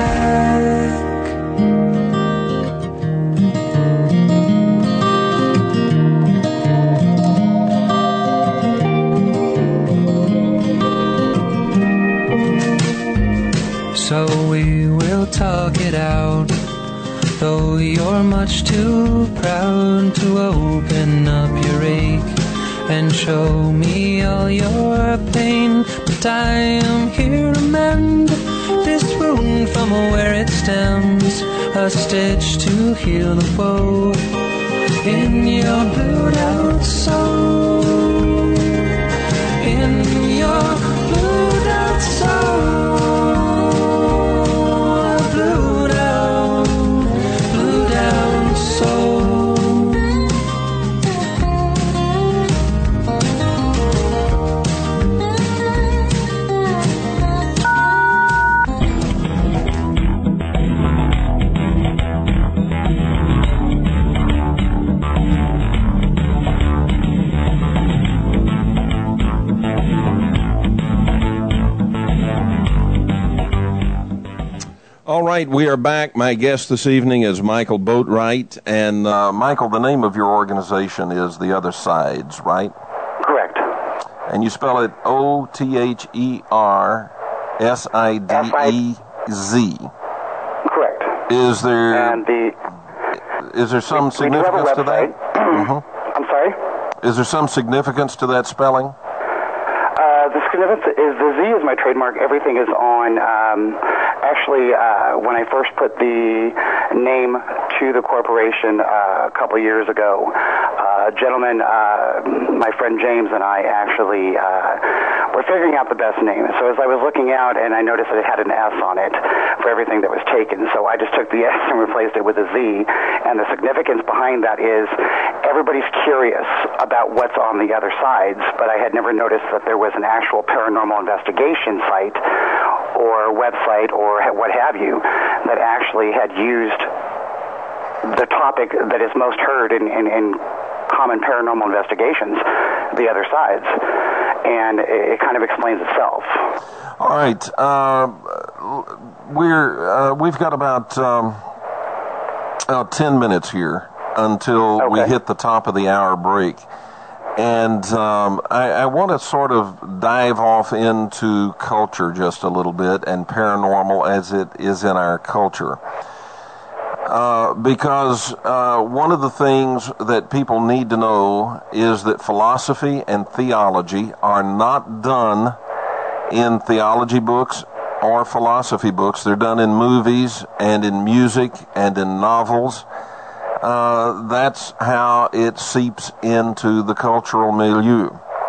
So we will talk it out, though you're much too proud to open up your ache and show me all your pain. But I am here to mend this wound from where it stems, a stitch to heal the woe in your blued out soul, in your blued out soul. All right, we are back. My guest this evening is Michael Boatwright. And, Michael, the name of your organization is The Other Sides, right? Correct. And you spell it O-T-H-E-R-S-I-D-E-Z. Correct. Is there some significance to that? Mm-hmm. I'm sorry? Is there some significance to that spelling? The significance is the Z is my trademark. Everything is on. When I first put the name to the corporation a couple years ago, a gentleman, my friend James and I actually were figuring out the best name. So as I was looking out, and I noticed that it had an S on it for everything that was taken, so I just took the S and replaced it with a Z. And the significance behind that is everybody's curious about what's on the other sides, but I had never noticed that there was an actual paranormal investigation site or website or what have you that actually had used the topic that is most heard in common paranormal investigations, the other sides. And it kind of explains itself. All right. we've got about 10 minutes here until we hit the top of the hour break. And I want to sort of dive off into culture just a little bit, and paranormal as it is in our culture. Because one of the things that people need to know is that philosophy and theology are not done in theology books or philosophy books. They're done in movies and in music and in novels. That's how it seeps into the cultural milieu.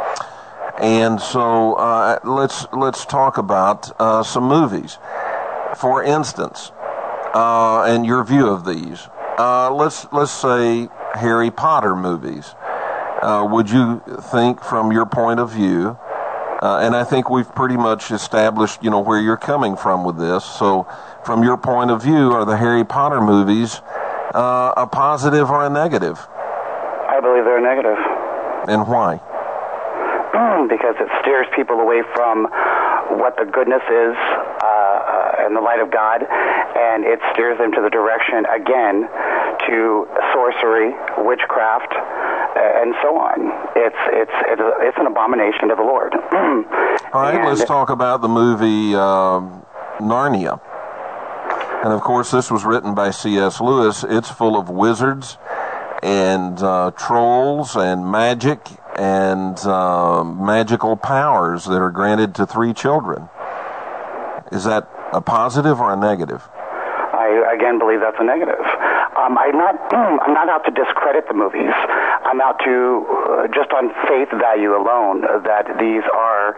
And so let's talk about some movies. For instance, and your view of these. Let's say Harry Potter movies. Would you think, from your point of view, and I think we've pretty much established, where you're coming from with this. So, from your point of view, are the Harry Potter movies a positive or a negative? I believe they're a negative. And why? Because it steers people away from what the goodness is in the light of God, and it steers them to the direction, again, to sorcery, witchcraft, and so on. It's an abomination to the Lord. All right, let's talk about the movie Narnia. And, of course, this was written by C.S. Lewis. It's full of wizards and trolls and magic and magical powers that are granted to 3 children. Is that a positive or a negative? I, again, believe that's a negative. I'm not out to discredit the movies. I'm out to, just on faith value alone, that these are,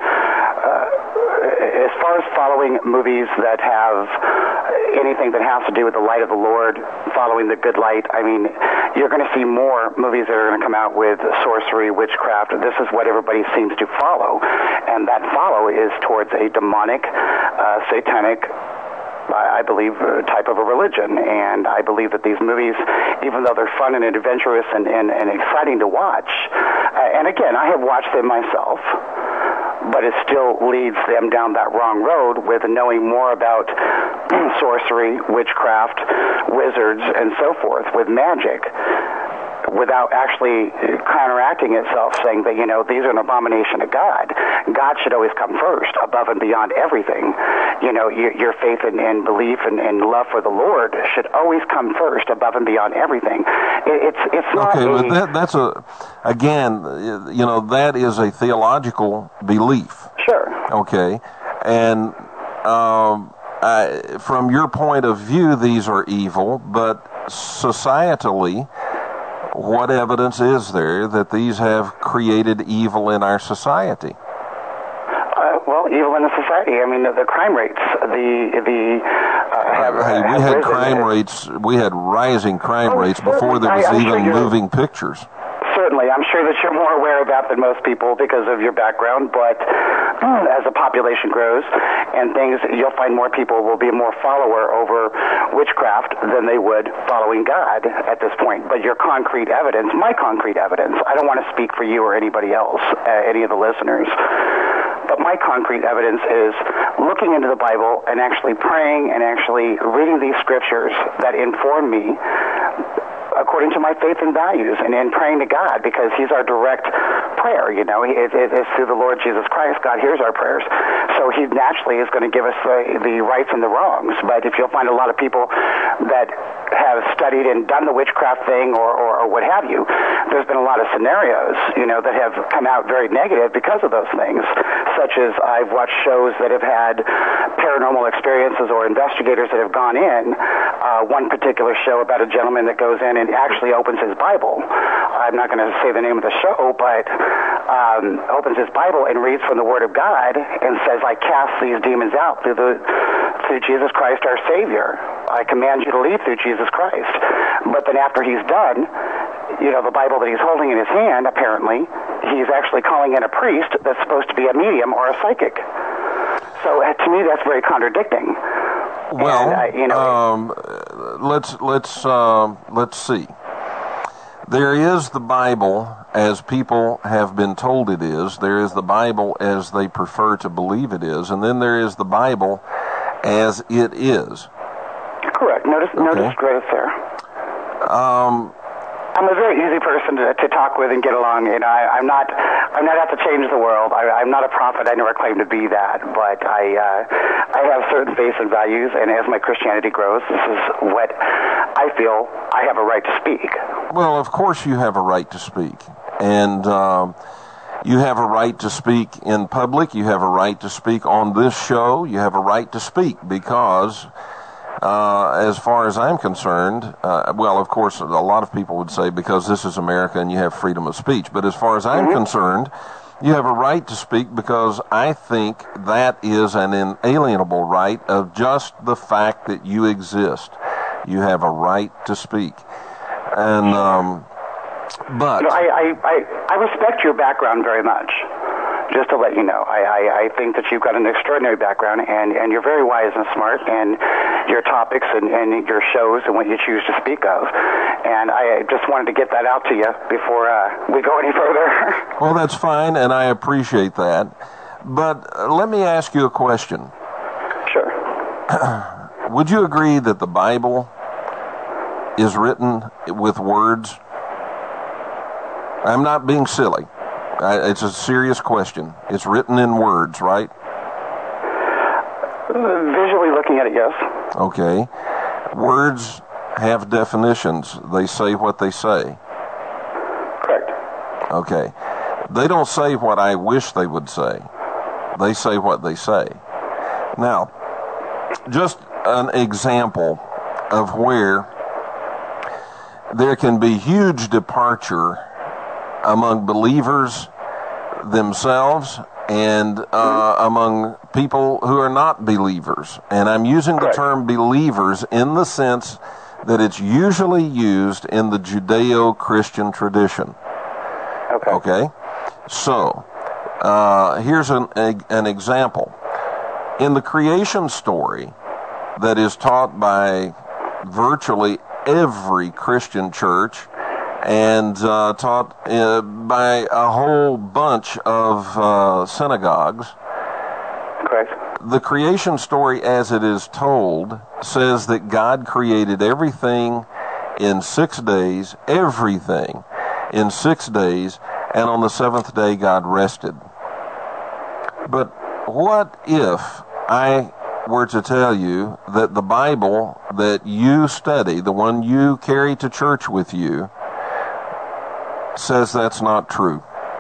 as far as following movies that have anything that has to do with the light of the Lord, following the good light, I mean, you're going to see more movies that are going to come out with sorcery, witchcraft. This is what everybody seems to follow. And that follow is towards a demonic, satanic, I believe, type of a religion. And I believe that these movies, even though they're fun and adventurous and exciting to watch, and again, I have watched them myself, but it still leads them down that wrong road with knowing more about sorcery, witchcraft, wizards, and so forth, with magic, without actually counteracting itself, saying that, these are an abomination to God. God should always come first, above and beyond everything. Your faith and belief and love for the Lord should always come first, above and beyond everything. It's not okay, but that's that is a theological belief. Sure. Okay, and from your point of view, these are evil, but societally, what evidence is there that these have created evil in our society? Well, evil in the society. I mean, the crime rates. We had rising crime rates before there was even moving pictures. Certainly, I'm sure that you're more aware of that than most people because of your background, but as the population grows and things, you'll find more people will be more follower over witchcraft than they would following God at this point. But your concrete evidence, my concrete evidence, I don't want to speak for you or anybody else, any of the listeners, but my concrete evidence is looking into the Bible and actually praying and actually reading these scriptures that inform me according to my faith and values, and praying to God, because He's our direct prayer. It's through the Lord Jesus Christ. God hears our prayers, so He naturally is going to give us the rights and the wrongs. But if you'll find a lot of people that have studied and done the witchcraft thing or what have you, there's been a lot of scenarios, that have come out very negative because of those things, such as I've watched shows that have had paranormal experiences or investigators that have gone in. One particular show about a gentleman that goes in and actually opens his Bible. I'm not going to say the name of the show, but opens his Bible and reads from the Word of God and says, I cast these demons out through Jesus Christ our Savior. I command you to leave through Jesus Christ. But then after he's done, the Bible that he's holding in his hand, apparently, he's actually calling in a priest that's supposed to be a medium or a psychic. So to me, that's very contradicting. Well, let's see. There is the Bible as people have been told it is. There is the Bible as they prefer to believe it is. And then there is the Bible as it is. Correct. No disgrace there. I'm a very easy person to talk with and get along. You know, I'm not out to change the world. I'm not a prophet. I never claim to be that. But I have certain faiths and values, and as my Christianity grows, this is what I feel I have a right to speak. Well, of course you have a right to speak. And you have a right to speak in public. You have a right to speak on this show. You have a right to speak because... as far as I'm concerned, well, of course, a lot of people would say because this is America and you have freedom of speech. But as far as I'm concerned, you have a right to speak because I think that is an inalienable right of just the fact that you exist. You have a right to speak. And, but... You know, I respect your background very much. Just to let you know, I think that you've got an extraordinary background, and you're very wise and smart, and your topics and your shows and what you choose to speak of. And I just wanted to get that out to you before we go any further. Well, that's fine, and I appreciate that. But let me ask you a question. Sure. Would you agree that the Bible is written with words? I'm not being silly. It's a serious question. It's written in words, right? Visually looking at it, yes. Okay. Words have definitions. They say what they say. Correct. Okay. They don't say what I wish they would say. They say what they say. Now, just an example of where there can be huge departure among believers themselves and among people who are not believers. And I'm using the term believers in the sense that it's usually used in the Judeo-Christian tradition. Okay? So, here's an example. In the creation story that is taught by virtually every Christian church and taught by a whole bunch of synagogues. Correct. The creation story as it is told says that God created everything in 6 days, everything in 6 days, and on the seventh day God rested. But what if I were to tell you that the Bible that you study, the one you carry to church with you, says that's not true?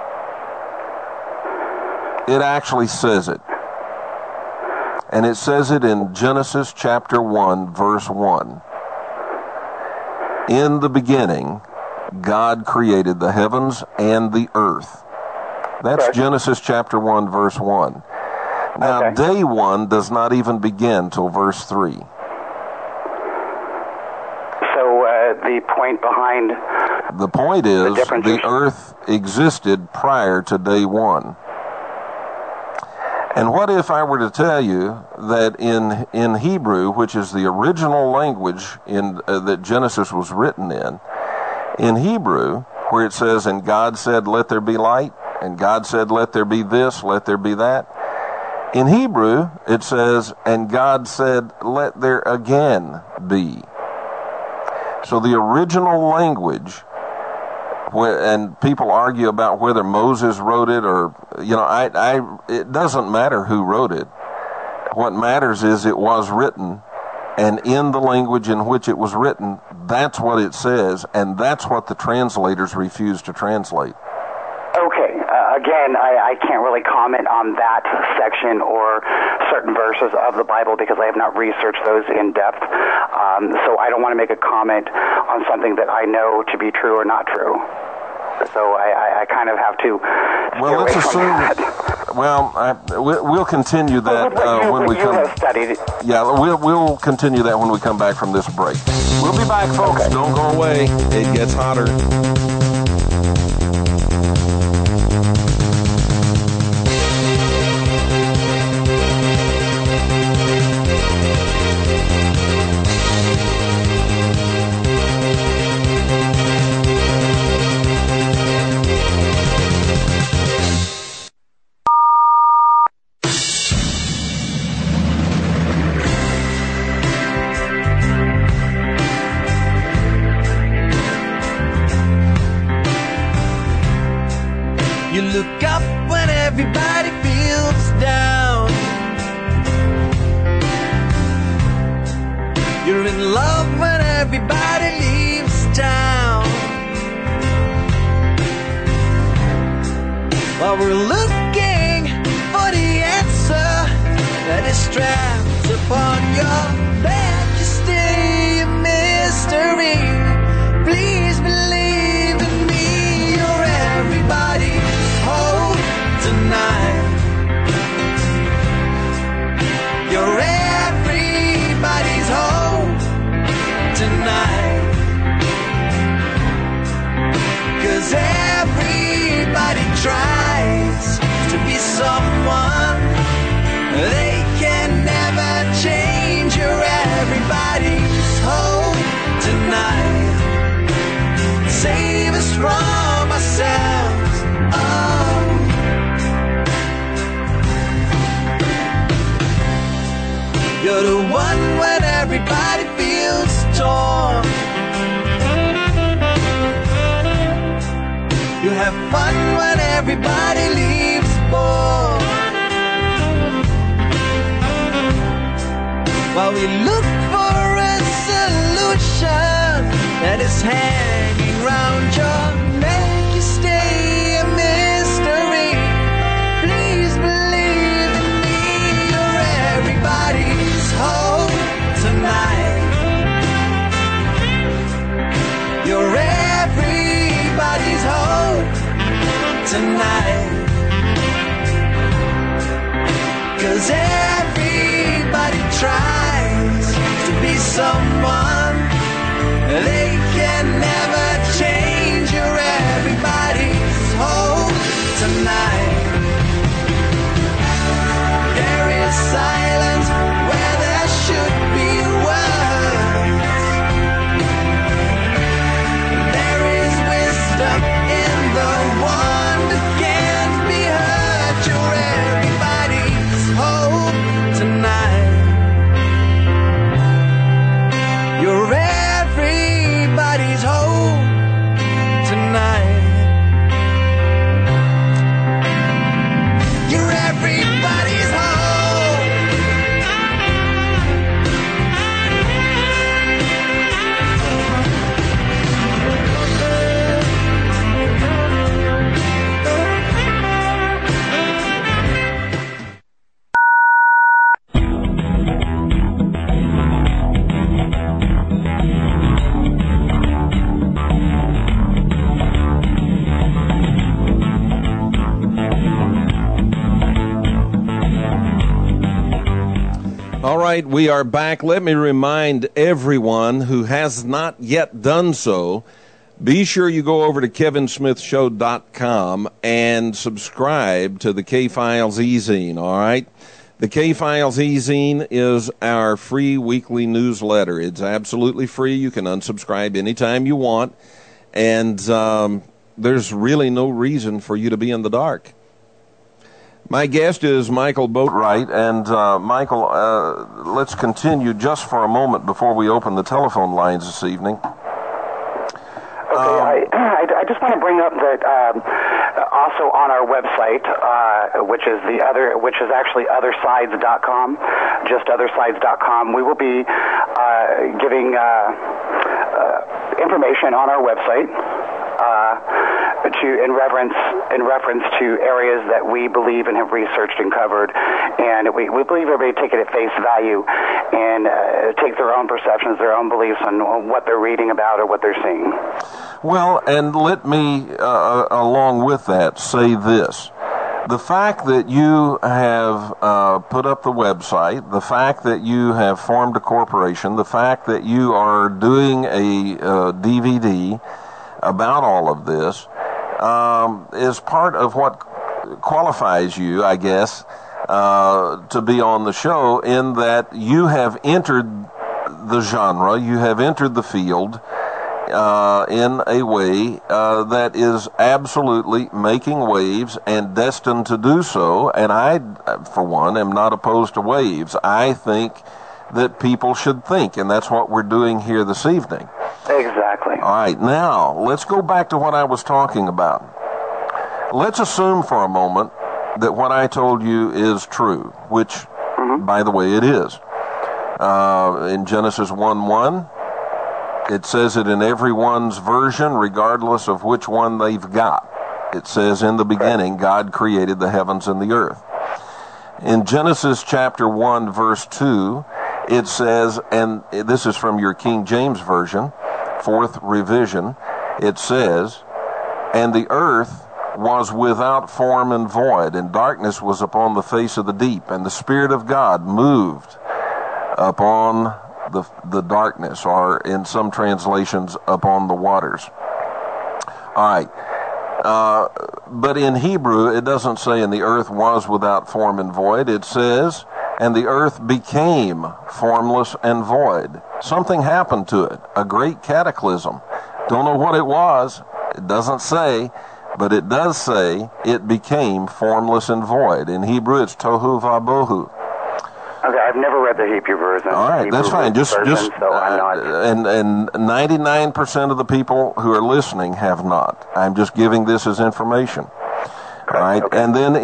It actually says it. And it says it in Genesis chapter 1, verse 1. In the beginning, God created the heavens and the earth. That's Genesis chapter 1, verse 1. Now, day 1 does not even begin till verse 3. So the point behind... The point is the earth existed prior to day 1. And what if I were to tell you that in Hebrew, which is the original language that Genesis was written in Hebrew, where it says, and God said, let there be light, and God said, let there be this, let there be that. In Hebrew, it says, and God said, let there again be. So the original language, and people argue about whether Moses wrote it or, it doesn't matter who wrote it. What matters is it was written, and in the language in which it was written, that's what it says, and that's what the translators refuse to translate. Okay. Again, I can't really comment on that section or certain verses of the Bible because I have not researched those in depth. So I don't want to make a comment on something that I know to be true or not true. So I kind of have to well, let's assume that. Well, we'll continue that when we come. Have studied. Yeah, we'll continue that when we come back from this break. We'll be back, folks. Okay. Don't go away. It gets hotter. look up when everybody feels down. You're in love when everybody leaves town. While we're looking for the answer that is strapped upon your back, you stay a mystery. Please believe in me, you're everybody's hope tonight. You're everybody's hope tonight. 'Cause everybody tries to be someone they can never change. You're everybody's hope tonight. Save us from ourselves. Oh, you're the one when everybody feels torn. You have fun when everybody leaves bored. While we look for a solution that is hanging round your neck, you stay a mystery. Please believe in me, you're everybody's hope tonight. You're everybody's hope tonight. 'Cause everybody tries to be someone they can never change. You're everybody's hope tonight. There is silence where there should be words. There is wisdom in the one that can't be heard. You're everybody's hope tonight. You're everybody's hope tonight. You're everybody's hope. All right, we are back. Let me remind everyone who has not yet done so, be sure you go over to kevinsmithshow.com and subscribe to the K-Files e-zine, all right? The K-Files e-zine is our free weekly newsletter. It's absolutely free. You can unsubscribe anytime you want, and there's really no reason for you to be in the dark. My guest is Michael Boatwright, and Michael, let's continue just for a moment before we open the telephone lines this evening. Okay, I just want to bring up that also on our website, which is actually othersides.com, just othersides.com, we will be giving information on our website in reference to areas that we believe and have researched and covered, and we believe everybody take it at face value and take their own perceptions, their own beliefs on what they're reading about or what they're seeing. Well, and let me, along with that, say this. The fact that you have put up the website, the fact that you have formed a corporation, the fact that you are doing a DVD about all of this is part of what qualifies you, I guess, to be on the show, in that you have entered the genre, you have entered the field in a way that is absolutely making waves and destined to do so. And I, for one, am not opposed to waves. I think that people should think, and that's what we're doing here this evening. Exactly. All right, now let's go back to what I was talking about. let's assume for a moment that what I told you is true, which, by the way, it is. In Genesis 1:1, it says it in everyone's version, regardless of which one they've got. It says, in the beginning, God created the heavens and the earth. In Genesis chapter 1, verse 2, it says, and this is from your King James Version, 4th revision, it says, and the earth was without form and void, and darkness was upon the face of the deep, and the Spirit of God moved upon the darkness, or in some translations, upon the waters. All right. But in Hebrew, it doesn't say, and the earth was without form and void. It says, and the earth became formless and void. Something happened to it, a great cataclysm. Don't know what it was. It doesn't say, but it does say it became formless and void. In Hebrew, it's tohu vabohu. Okay, I've never read the Hebrew version. All right, that's fine. Just so I'm not. And 99% of the people who are listening have not. I'm just giving this as information. All right, okay. And then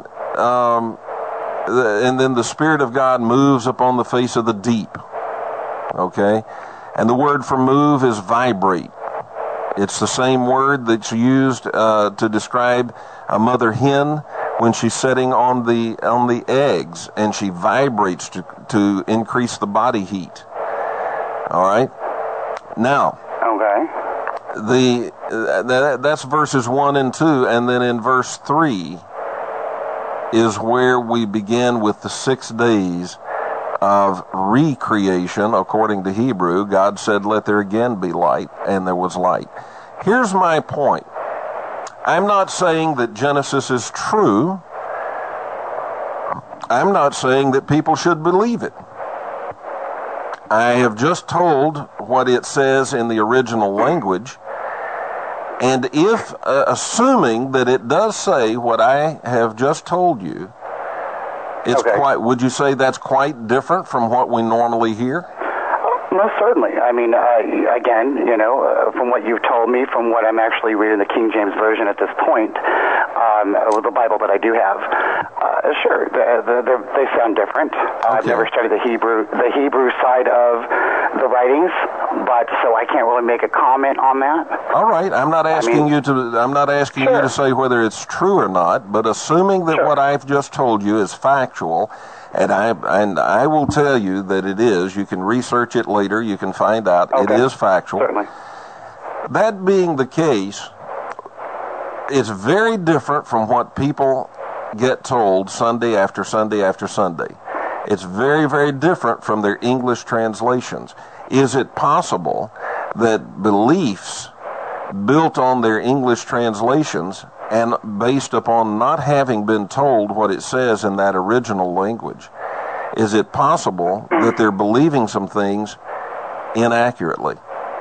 the Spirit of God moves upon the face of the deep. Okay, and the word for move is vibrate. It's the same word that's used to describe a mother hen when she's sitting on the eggs, and she vibrates to increase the body heat. All right. Now. Okay. That's verses 1 and 2, and then in verse 3 is where we begin with the 6 days of recreation. According to Hebrew, God said, "Let there again be light," and there was light. Here's my point. I'm not saying that Genesis is true. I'm not saying that people should believe it. I have just told what it says in the original language. And if, assuming that it does say what I have just told you, it's would you say that's quite different from what we normally hear? Most certainly. I mean, again, from what you've told me, from what I'm actually reading the King James Version at this point, the Bible that I do have, sure, they sound different. Okay. I've never studied the Hebrew side of the writings, but so I can't really make a comment on that. All right, I'm not asking you to say whether it's true or not, but assuming that what I've just told you is factual. And I will tell you that it is. You can research it later. You can find out. Okay. It is factual. Certainly. That being the case, it's very different from what people get told Sunday after Sunday after Sunday. It's very, very different from their English translations. Is it possible that beliefs built on their English translations and based upon not having been told what it says in that original language, is it possible that they're believing some things inaccurately?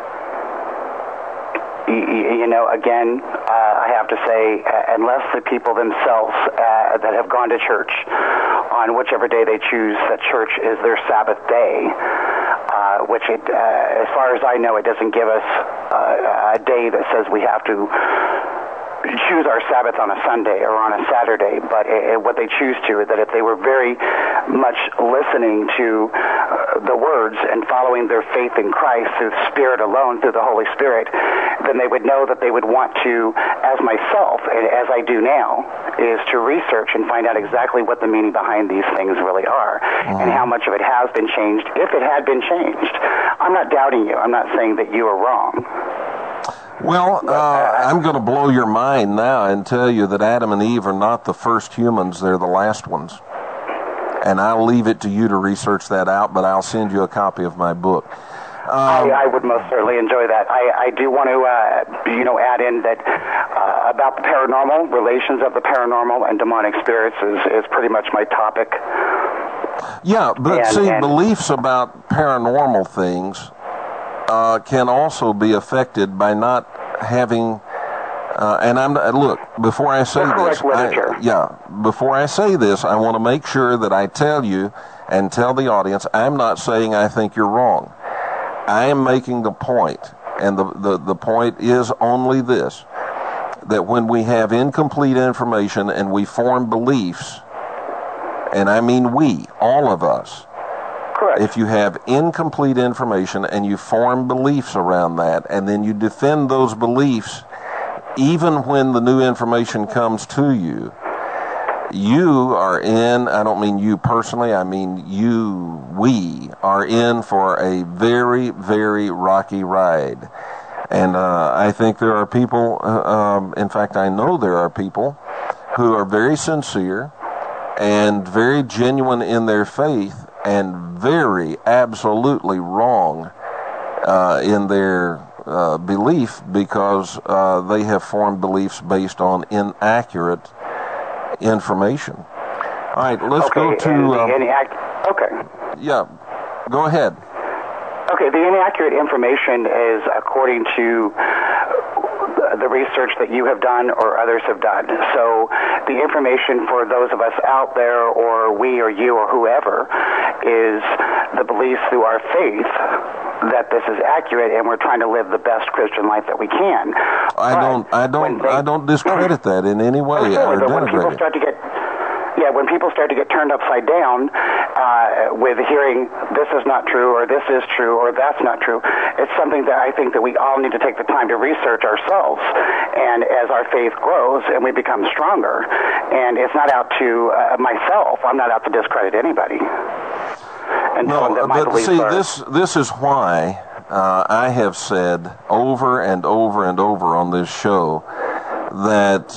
Again, I have to say, unless the people themselves that have gone to church on whichever day they choose that church is their Sabbath day, which as far as I know, it doesn't give us a day that says we have to choose our Sabbath on a Sunday or on a Saturday, but what they choose to is that if they were very much listening to the words and following their faith in Christ through the Spirit alone, through the Holy Spirit, then they would know that they would want to, as myself, and as I do now, is to research and find out exactly what the meaning behind these things really are, and how much of it has been changed, if it had been changed. I'm not doubting you. I'm not saying that you are wrong. Well, I'm going to blow your mind now and tell you that Adam and Eve are not the first humans, they're the last ones. And I'll leave it to you to research that out, but I'll send you a copy of my book. I would most certainly enjoy that. I do want to, add in that about the paranormal, relations of the paranormal and demonic spirits is pretty much my topic. Yeah, but beliefs about paranormal things can also be affected by not having, before I say this, before I say this, I want to make sure that I tell you and tell the audience, I'm not saying I think you're wrong. I am making the point, and the point is only this. that when we have incomplete information and we form beliefs, and I mean we, all of us, Correct. if you have incomplete information and you form beliefs around that, and then you defend those beliefs even when the new information comes to you, you are in, I don't mean you personally, I mean we are in for a very, very rocky ride. And I think there are people, in fact, I know there are people who are very sincere and very genuine in their faith and very absolutely wrong in their belief because they have formed beliefs based on inaccurate information. All right, let's go to... okay. Yeah, go ahead. Okay, the inaccurate information is according to the research that you have done or others have done. So the information for those of us out there, or we or you or whoever, is the beliefs through our faith that this is accurate and we're trying to live the best Christian life that we can. I don't discredit that in any way or denigrate it. When people start to get turned upside down with hearing this is not true or this is true or that's not true, it's something that I think that we all need to take the time to research ourselves. And as our faith grows and we become stronger, and it's not out to myself, I'm not out to discredit anybody. And no, but see, this is why I have said over and over and over on this show that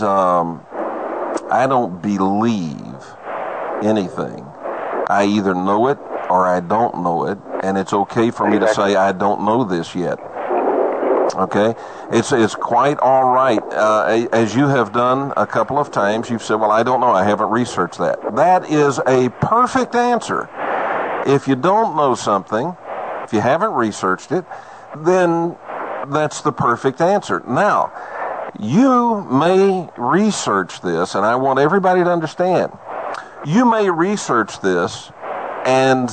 I don't believe anything. I either know it or I don't know it, and it's okay for me to say I don't know this yet. Okay? It's quite all right. As you have done a couple of times, you've said, well, I don't know, I haven't researched that. That is a perfect answer. If you don't know something, if you haven't researched it, then that's the perfect answer. Now, you may research this, and I want everybody to understand. You may research this, and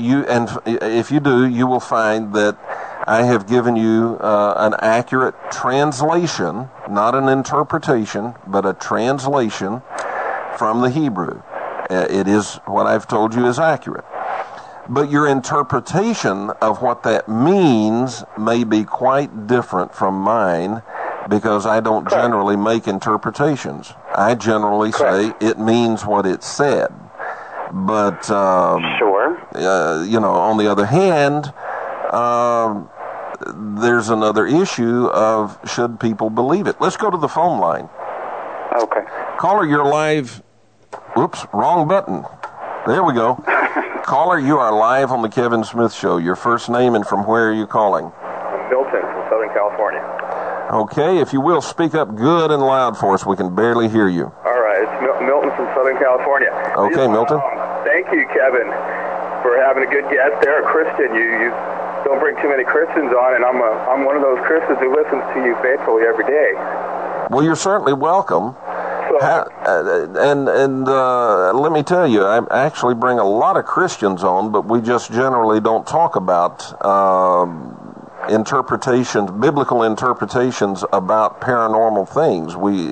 if you do, you will find that I have given you an accurate translation, not an interpretation, but a translation from the Hebrew. It is what I've told you is accurate. But your interpretation of what that means may be quite different from mine, because I don't generally make interpretations. I generally say it means what it said. But, sure. On the other hand, there's another issue of should people believe it. Let's go to the phone line. Okay. Caller, you're live. Oops, wrong button. There we go. Caller, you are live on the Kevin Smith Show. Your first name and from where are you calling? Milton from Southern California. Okay, if you will, speak up good and loud for us. We can barely hear you. All right, it's Milton from Southern California. Okay, Milton. Thank you, Kevin, for having a good guest there, a Christian. You don't bring too many Christians on, and I'm one of those Christians who listens to you faithfully every day. Well, you're certainly welcome. And let me tell you, I actually bring a lot of Christians on, but we just generally don't talk about interpretations, biblical interpretations about paranormal things.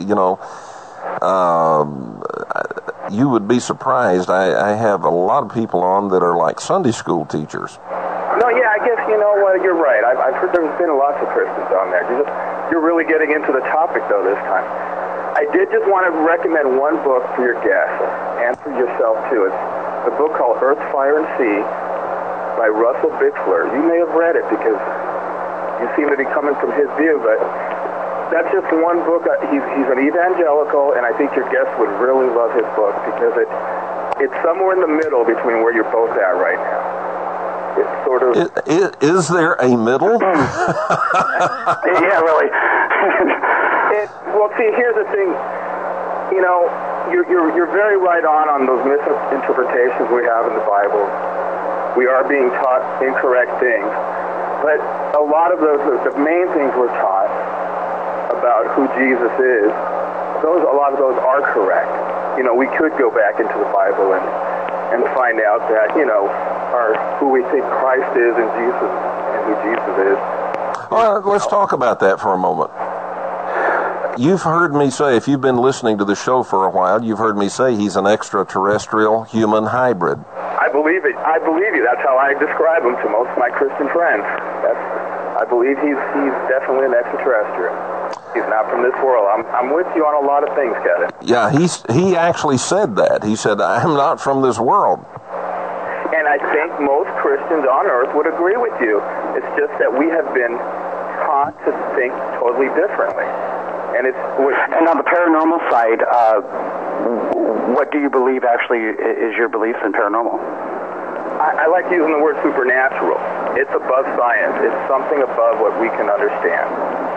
You would be surprised. I have a lot of people on that are like Sunday school teachers. No, yeah, I guess you know what, you're right. I've heard there's been lots of Christians on there. You're really getting into the topic though this time. I did just want to recommend one book for your guest and for yourself too. It's a book called Earth, Fire, and Sea by Russell Bixler. You may have read it because you seem to be coming from his view, but that's just one book. He's an evangelical, and I think your guest would really love his book because it's somewhere in the middle between where you're both at right now. It's sort of... Is there a middle? Yeah, really. Well, see, here's the thing. You know, you're very right on those misinterpretations we have in the Bible. We are being taught incorrect things. But a lot of the main things we're taught about who Jesus is, a lot of those are correct. You know, we could go back into the Bible and find out that, who we think Christ is and who Jesus is. Well, let's talk about that for a moment. You've heard me say, if you've been listening to the show for a while, you've heard me say he's an extraterrestrial human hybrid. I believe it. I believe you. That's how I describe him to most of my Christian friends. I believe he's definitely an extraterrestrial. He's not from this world. I'm with you on a lot of things, Kevin. Yeah, he actually said that. He said, I'm not from this world. And I think most Christians on earth would agree with you. It's just that we have been taught to think totally differently. And on the paranormal side, what do you believe actually is your beliefs in paranormal? I like using the word supernatural. It's above science. It's something above what we can understand.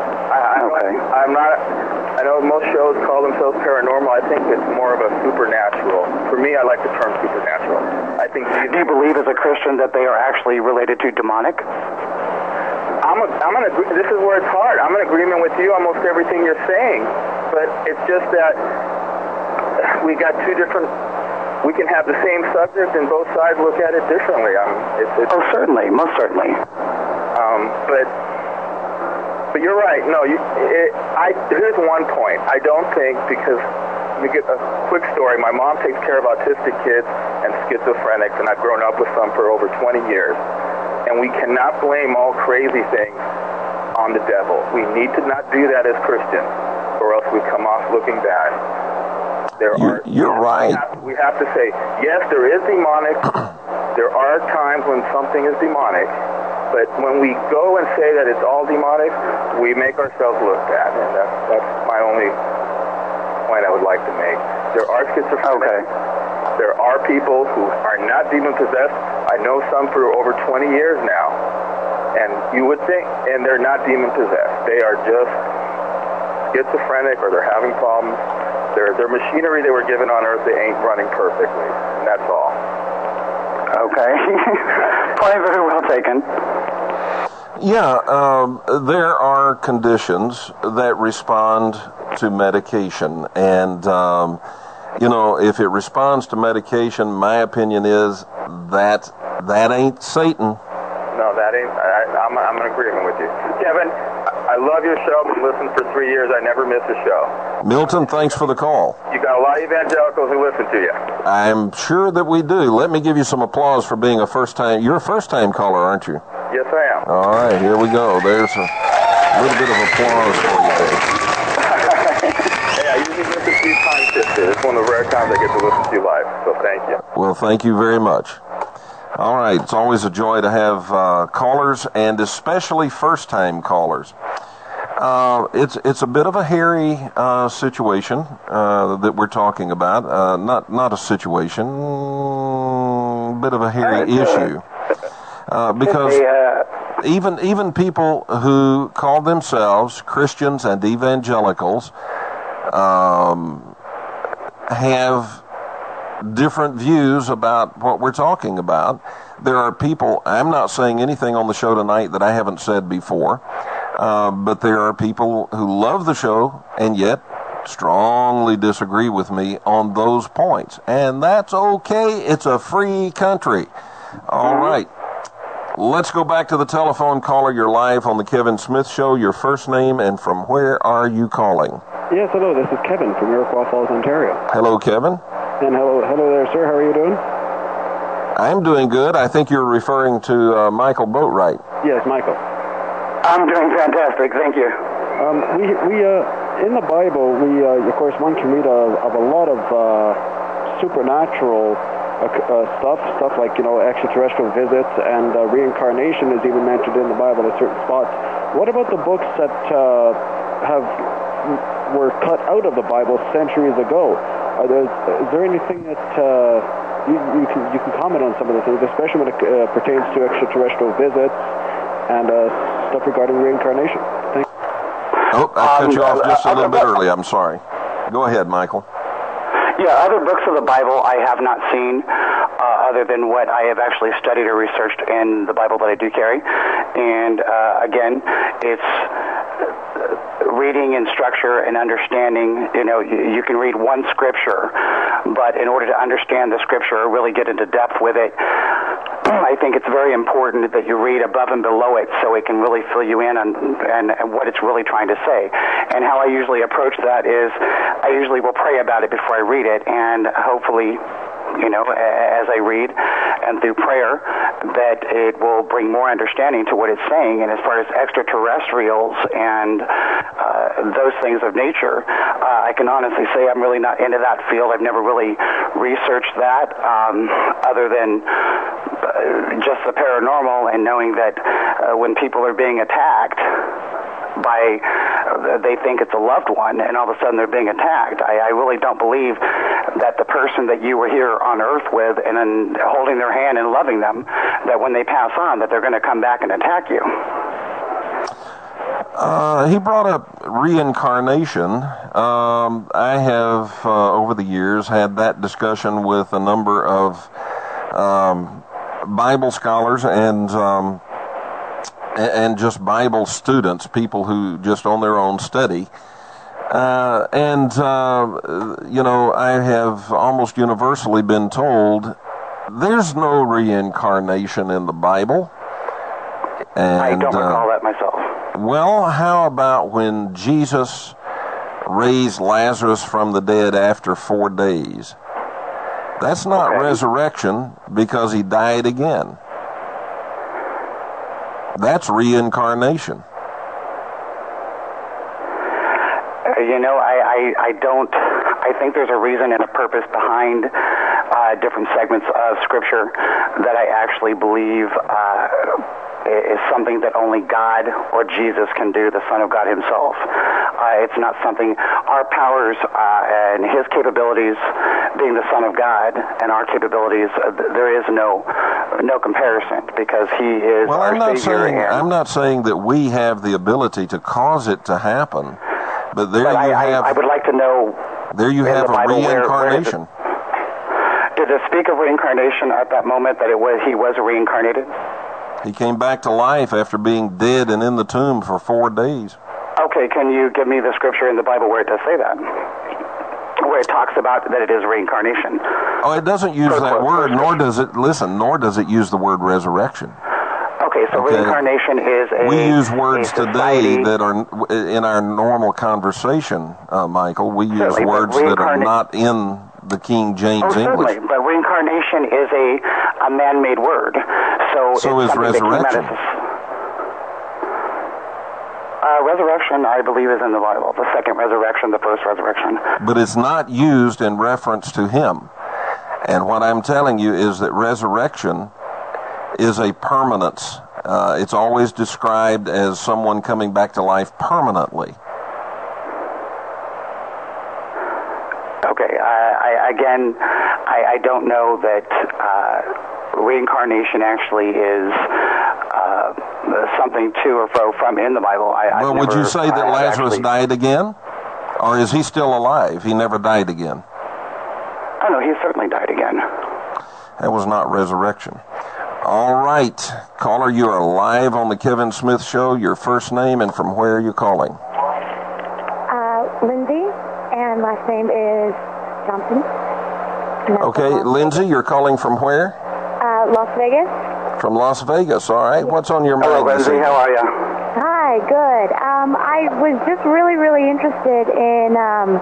I know most shows call themselves paranormal. I think it's more of a supernatural. For me, I like the term supernatural. Do you believe as a Christian that they are actually related to demonic? This is where it's hard. I'm in agreement with you almost everything you're saying, but it's just that we got two different. We can have the same subject and both sides look at it differently. Certainly, most certainly. But you're right. No, here's one point. I don't think, because we get a quick story. My mom takes care of autistic kids and schizophrenics, and I've grown up with some for over 20 years. And we cannot blame all crazy things on the devil. We need to not do that as Christians, or else we come off looking bad. You're right. We have to say, yes, there is demonic. There are times when something is demonic. But when we go and say that it's all demonic, we make ourselves look bad. And that's my only point I would like to make. There are schizophrenics. Okay. There are people who are not demon-possessed. I know some for over 20 years now. And you would think, and they're not demon-possessed. They are just schizophrenic, or they're having problems. Their machinery they were given on Earth, they ain't running perfectly. And that's all. Okay. Point very well taken. Yeah, there are conditions that respond to medication. And, if it responds to medication, my opinion is that ain't Satan. No, that ain't. I'm in agreement with you. Kevin, I love your show. I've been listening for 3 years. I never miss a show. Milton, thanks for the call. You got a lot of evangelicals who listen to you. I'm sure that we do. Let me give you some applause for being you're a first-time caller, aren't you? Yes, I am. All right, here we go. There's a little bit of applause for you, Dave. Hey, I usually listen to you time shifted. It's one of the rare times I get to listen to you live, so thank you. Well, thank you very much. All right, it's always a joy to have callers, and especially first-time callers. It's a bit of a hairy situation that we're talking about. Not a situation, bit of a hairy issue. Because even people who call themselves Christians and evangelicals have different views about what we're talking about. There are people, I'm not saying anything on the show tonight that I haven't said before, but there are people who love the show and yet strongly disagree with me on those points. And that's okay. It's a free country. All right. Let's go back to the telephone caller. You're live on the Kevin Smith Show. Your first name and from where are you calling? Yes, hello. This is Kevin from Iroquois Falls, Ontario. Hello, Kevin. And hello there, sir. How are you doing? I'm doing good. I think you're referring to Michael Boatwright. Yes, Michael. I'm doing fantastic. Thank you. We in the Bible, of course, one can read of a lot of supernatural stuff like, extraterrestrial visits, and reincarnation is even mentioned in the Bible at certain spots. What about the books that were cut out of the Bible centuries ago? Is there anything that you can comment on some of the things, especially when it pertains to extraterrestrial visits and stuff regarding reincarnation? Thanks. Oh, I cut you off just a little bit early. I'm sorry. Go ahead, Michael. Yeah, other books of the Bible I have not seen, other than what I have actually studied or researched in the Bible that I do carry. And again, it's reading and structure and understanding. You can read one scripture, But in order to understand the Scripture or really get into depth with it, I think it's very important that you read above and below it so it can really fill you in on and what it's really trying to say. And how I usually approach that is I usually will pray about it before I read it, and hopefully, as I read and through prayer, that it will bring more understanding to what it's saying. And as far as extraterrestrials and those things of nature, I can honestly say I'm really not into that field. I've never really researched that other than just the paranormal and knowing that when people are being attacked by, they think it's a loved one, and all of a sudden they're being attacked. I really don't believe that the person that you were here on Earth with and then holding their hand and loving them, that when they pass on, that they're going to come back and attack you. He brought up reincarnation. I have, over the years, had that discussion with a number of Bible scholars and just Bible students, people who just on their own study. I have almost universally been told there's no reincarnation in the Bible. And, I don't recall that myself. Well, how about when Jesus raised Lazarus from the dead after 4 days? That's not resurrection because he died again. That's reincarnation. I think there's a reason and a purpose behind different segments of Scripture that I actually believe is something that only God or Jesus can do, the Son of God himself. It's not something, our powers and his capabilities being the Son of God and our capabilities, there is no comparison because he is our Savior. I'm not saying that we have the ability to cause it to happen, but I would like to know. There you have a reincarnation. Did it speak of reincarnation at that moment that he was reincarnated? He came back to life after being dead and in the tomb for 4 days. Okay, can you give me the scripture in the Bible where it does say that? Where it talks about that it is reincarnation. Oh, it doesn't use that word, nor does it use the word resurrection. Okay, so reincarnation is we use words today that are in our normal conversation, Michael. We use words that are not in the King James English. Certainly, but reincarnation is a man-made word. So is resurrection. Resurrection, I believe, is in the Bible. The second resurrection, the first resurrection. But it's not used in reference to him. And what I'm telling you is that resurrection is a permanence. It's always described as someone coming back to life permanently. Okay, I don't know that reincarnation actually is something to or fro from in the Bible. Would you say that Lazarus died again? Or is he still alive? He never died again. Oh, no, he certainly died again. That was not resurrection. All right. Caller, you are live on the Kevin Smith Show. Your first name and from where are you calling? Lindsay, and last name is Johnson. Okay, Lindsay, you're calling from where? Las Vegas. From Las Vegas, all right. What's on your mind? Hello, Lindsay. How are you? Hi, good. I was just really interested in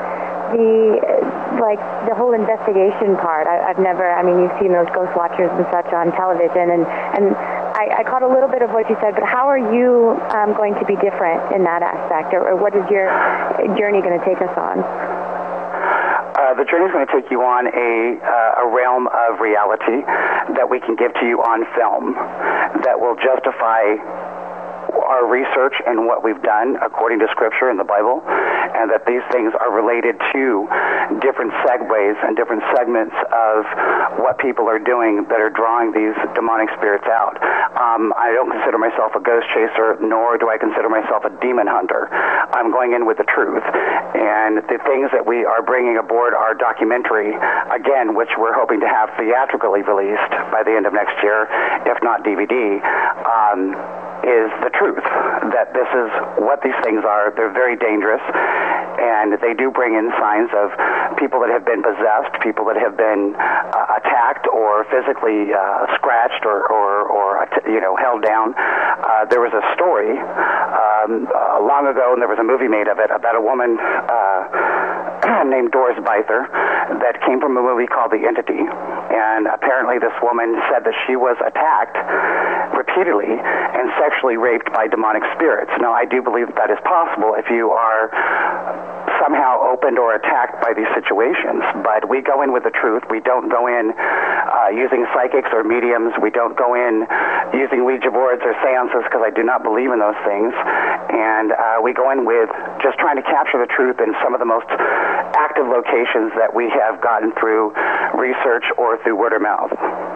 the whole investigation part. I've never, you've seen those Ghost Watchers and such on television, and I caught a little bit of what you said, but how are you going to be different in that aspect, or what is your journey going to take us on? The journey is going to take you on a realm of reality that we can give to you on film that will justify our research and what we've done according to Scripture in the Bible, and that these things are related to different segues and different segments of what people are doing that are drawing these demonic spirits out. I don't consider myself a ghost chaser, nor do I consider myself a demon hunter. I'm going in with the truth, and the things that we are bringing aboard our documentary, again, which we're hoping to have theatrically released by the end of next year, if not DVD, is the truth, that this is what these things are. They're very dangerous, and they do bring in signs of people that have been possessed, people that have been attacked or physically scratched or held down. There was a story long ago, and there was a movie made of it, about a woman named Doris Beither that came from a movie called The Entity. And apparently this woman said that she was attacked repeatedly and sexually raped by demonic spirits. Now, I do believe that is possible if you are somehow opened or attacked by these situations. But we go in with the truth. We don't go in using psychics or mediums. We don't go in using Ouija boards or seances, because I do not believe in those things. And we go in with just trying to capture the truth in some of the most active locations that we have gotten through research or through word of mouth.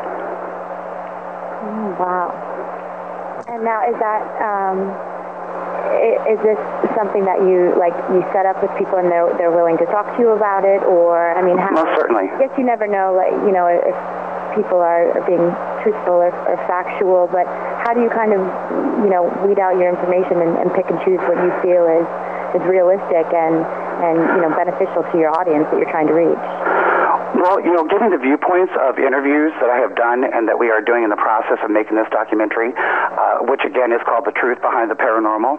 Wow. And now, is this something that you set up with people and they're willing to talk to you about it, or Most certainly. I guess you never know, if people are being truthful or factual, but how do you kind of weed out your information and pick and choose what you feel is realistic and beneficial to your audience that you're trying to reach? Well, given the viewpoints of interviews that I have done and that we are doing in the process of making this documentary, which again is called The Truth Behind the Paranormal,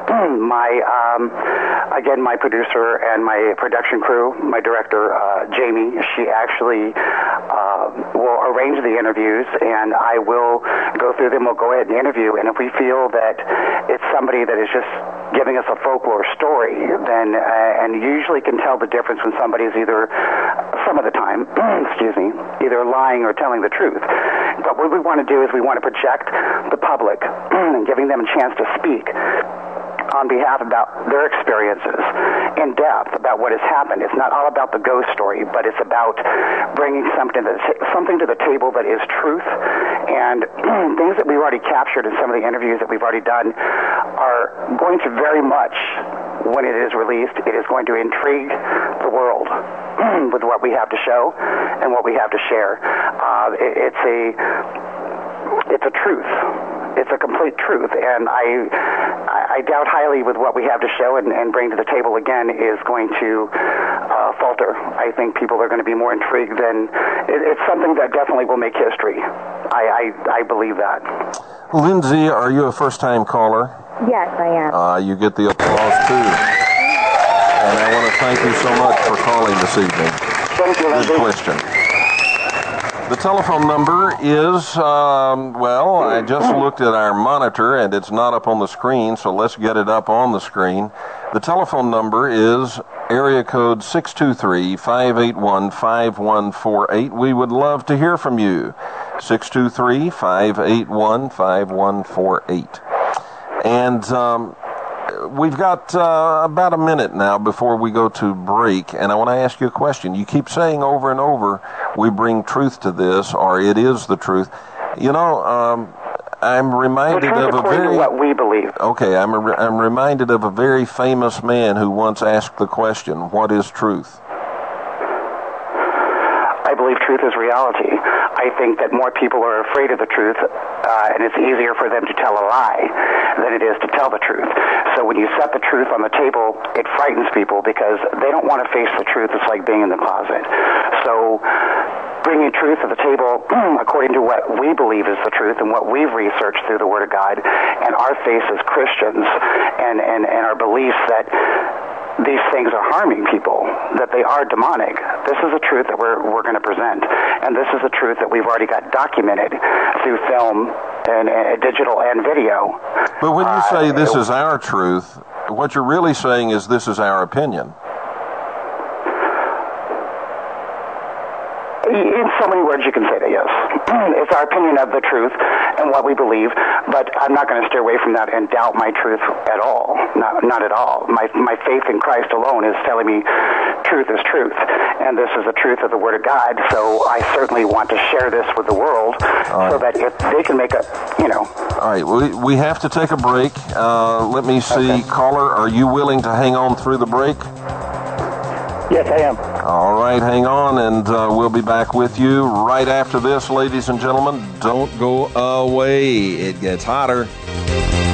my producer and my production crew, my director, Jamie, she actually will arrange the interviews, and I will go through them. We'll go ahead and interview, and if we feel that it's somebody that is just giving us a folklore story, then and you usually can tell the difference when somebody is either, some of the time, either lying or telling the truth. But what we want to do is we want to project the public and giving them a chance to speak on behalf about their experiences in depth about what has happened. It's not all about the ghost story, but it's about bringing something to the table that is truth, and things that we've already captured in some of the interviews that we've already done are going to very much, when it is released, it is going to intrigue the world with what we have to show and what we have to share. It's a truth. It's a complete truth, and I doubt highly with what we have to show and bring to the table again is going to falter. I think people are going to be more intrigued than it's something that definitely will make history. I believe that. Lindsay, are you a first-time caller? Yes, I am. You get the applause too, and I want to thank you so much for calling this evening. Thank you, Lindsay. Good question. The telephone number is, I just looked at our monitor and it's not up on the screen, so let's get it up on the screen. The telephone number is area code 623-581-5148. We would love to hear from you. 623-581-5148. And we've got about a minute now before we go to break, and I want to ask you a question. You keep saying over and over, we bring truth to this, or it is the truth. I'm reminded of a very... what we believe. Okay, I'm reminded of a very famous man who once asked the question, what is truth? I believe truth is reality. I think that more people are afraid of the truth, and it's easier for them to tell a lie than it is to tell the truth. So when you set the truth on the table, it frightens people because they don't want to face the truth. It's like being in the closet. So bringing truth to the table according to what we believe is the truth and what we've researched through the Word of God and our faith as Christians and our beliefs that these things are harming people, that they are demonic. This is the truth that we're going to present, and this is the truth that we've already got documented through film and digital and video. But when you say this is our truth, what you're really saying is this is our opinion. In so many words, you can say that, yes. It's our opinion of the truth and what we believe, but I'm not going to steer away from that and doubt my truth at all. Not at all. My faith in Christ alone is telling me truth is truth, and this is the truth of the Word of God, so I certainly want to share this with the world so that if they can make a, All right, we have to take a break. Let me see. Okay. Caller, are you willing to hang on through the break? Yes, I am. All right, hang on, and we'll be back with you right after this, ladies and gentlemen. Don't go away. It gets hotter.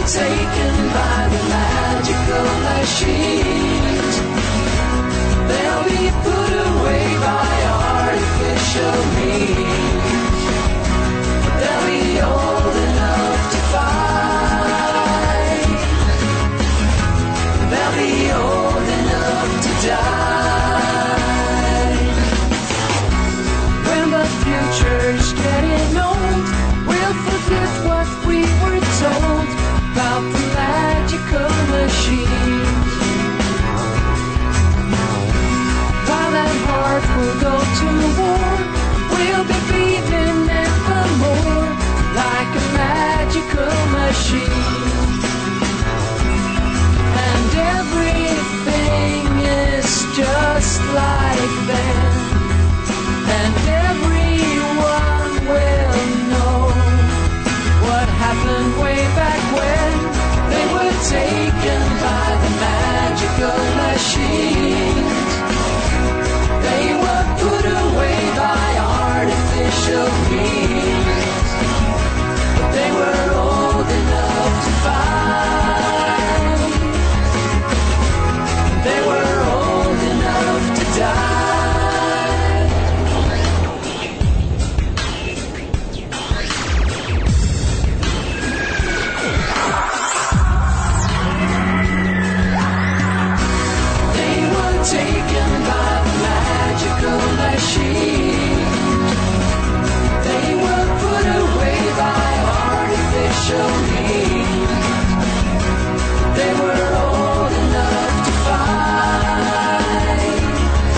taken by the magical machines. They'll be put away by artificial means. They'll be old enough to fight. They'll be old enough to die. When the future's getting old, we'll forget what we were told about the magical machines. While that heart will go to war, we'll be beaten evermore like a magical machine. And everything is just like that. And everyone will know what happened way back when they were taken by the magical machines. They were put away by artificial means. But they were old enough to fight. They were old enough to die. Taken by the magical machine. They were put away by artificial means. They were old enough to fight.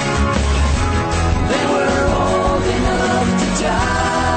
They were old enough to die.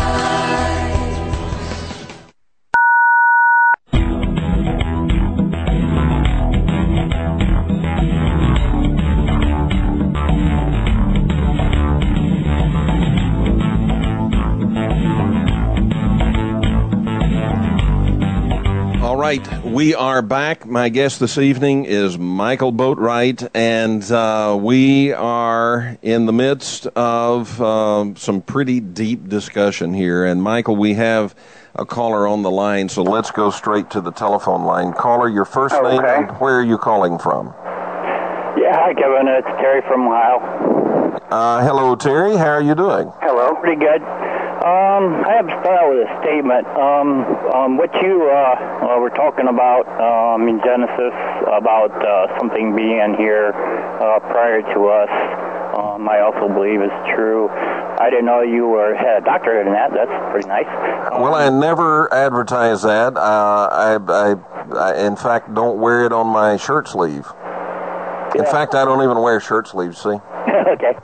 All right, we are back. My guest this evening is Michael Boatwright, and we are in the midst of some pretty deep discussion here. And Michael, we have a caller on the line, so let's go straight to the telephone line. Caller, your first name and where are you calling from? Yeah, hi Kevin, it's Terry from Ohio. Hello, Terry. How are you doing? Hello. Pretty good. I have to start out with a statement. What you were talking about in Genesis about something being here prior to us, I also believe is true. I didn't know you had a doctorate in that. That's pretty nice. Well, I never advertise that. I in fact, don't wear it on my shirt sleeve. In fact, I don't even wear shirt sleeves, see? Okay.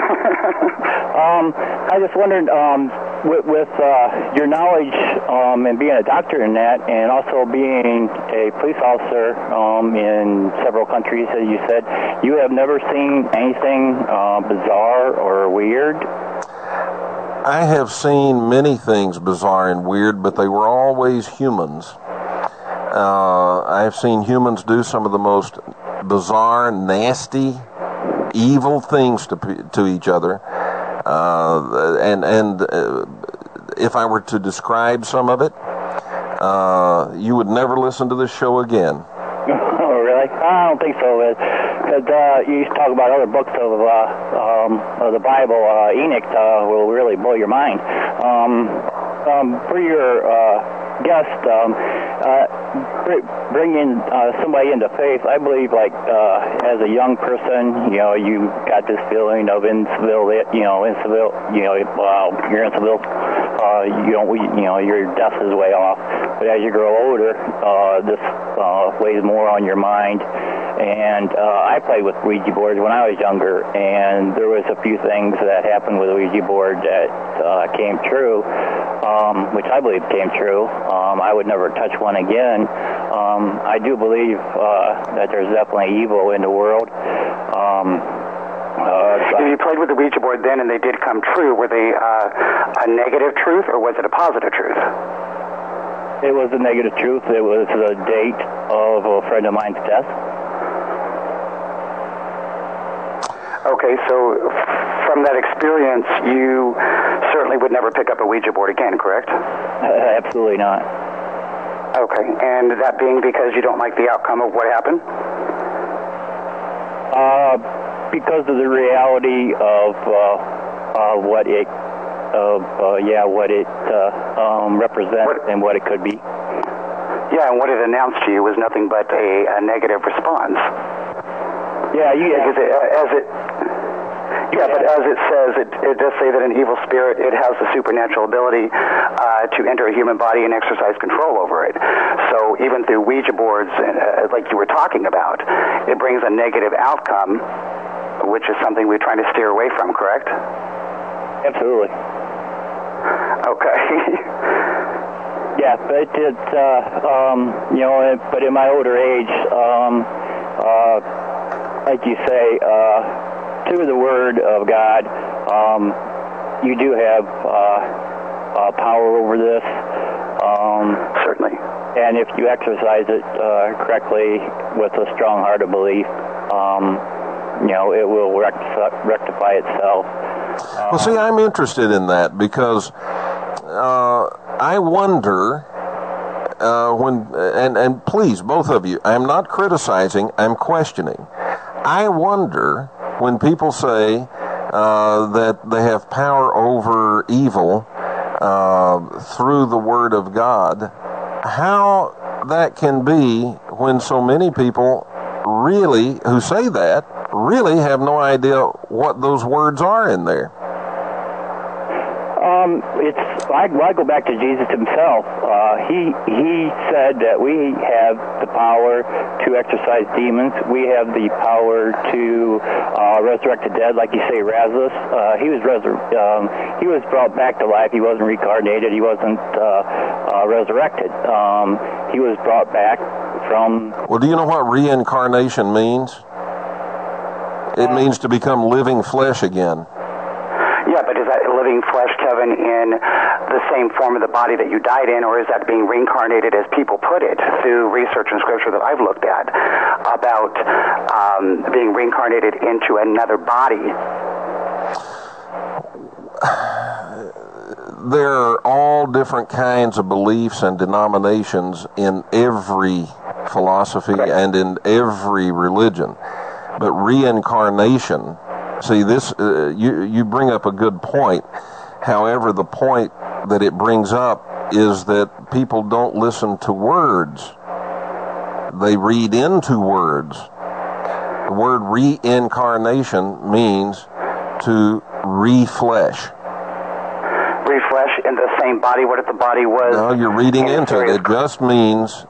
I just wondered, with your knowledge and being a doctor in that, and also being a police officer in several countries, as you said, you have never seen anything bizarre or weird? I have seen many things bizarre and weird, but they were always humans. I have seen humans do some of the most bizarre, nasty, evil things to each other. And if I were to describe some of it, you would never listen to this show again. Oh, really? I don't think so. Because you used to talk about other books of the Bible. Enoch will really blow your mind. For your guest, bringing somebody into faith, I believe, like as a young person, you got this feeling of you're incivil. Your death is way off. But as you grow older, this weighs more on your mind. And I played with Ouija boards when I was younger, and there was a few things that happened with the Ouija board that came true, which I believe came true. I would never touch one again. I do believe that there's definitely evil in the world. You played with the Ouija board then, and they did come true. Were they a negative truth, or was it a positive truth? It was a negative truth. It was the date of a friend of mine's death. Okay, so from that experience, you certainly would never pick up a Ouija board again, correct? Absolutely not. Okay, and that being because you don't like the outcome of what happened? Because of the reality of what it represents and what it could be. Yeah, and what it announced to you was nothing but a negative response. Yeah, but as it says, it does say that an evil spirit, it has the supernatural ability to enter a human body and exercise control over it. So even through Ouija boards, like you were talking about, it brings a negative outcome, which is something we're trying to steer away from, correct? Absolutely. Okay. Yeah, but it's, but in my older age, like you say, to the Word of God, you do have power over this. Certainly. And if you exercise it correctly with a strong heart of belief, it will rectify itself. Well, see, I'm interested in that because I wonder and please, both of you, I'm not criticizing, I'm questioning. I wonder when people say that they have power over evil through the Word of God, how that can be when so many people really, who say that, really have no idea what those words are in there. I go back to Jesus himself. He said that we have the power to exorcise demons. We have the power to resurrect the dead, like you say, Lazarus. He was brought back to life. He wasn't reincarnated. He wasn't resurrected. He was brought back from... Well, do you know what reincarnation means? It means to become living flesh again. Yeah, but is that living flesh, Kevin, in the same form of the body that you died in, or is that being reincarnated, as people put it, through research and scripture that I've looked at, about being reincarnated into another body? There are all different kinds of beliefs and denominations in every philosophy and in every religion. But reincarnation... See, this you bring up a good point. However, the point that it brings up is that people don't listen to words. They read into words. The word reincarnation means to reflesh. Reflesh in the same body? What if the body was... No, you're reading into it. It just means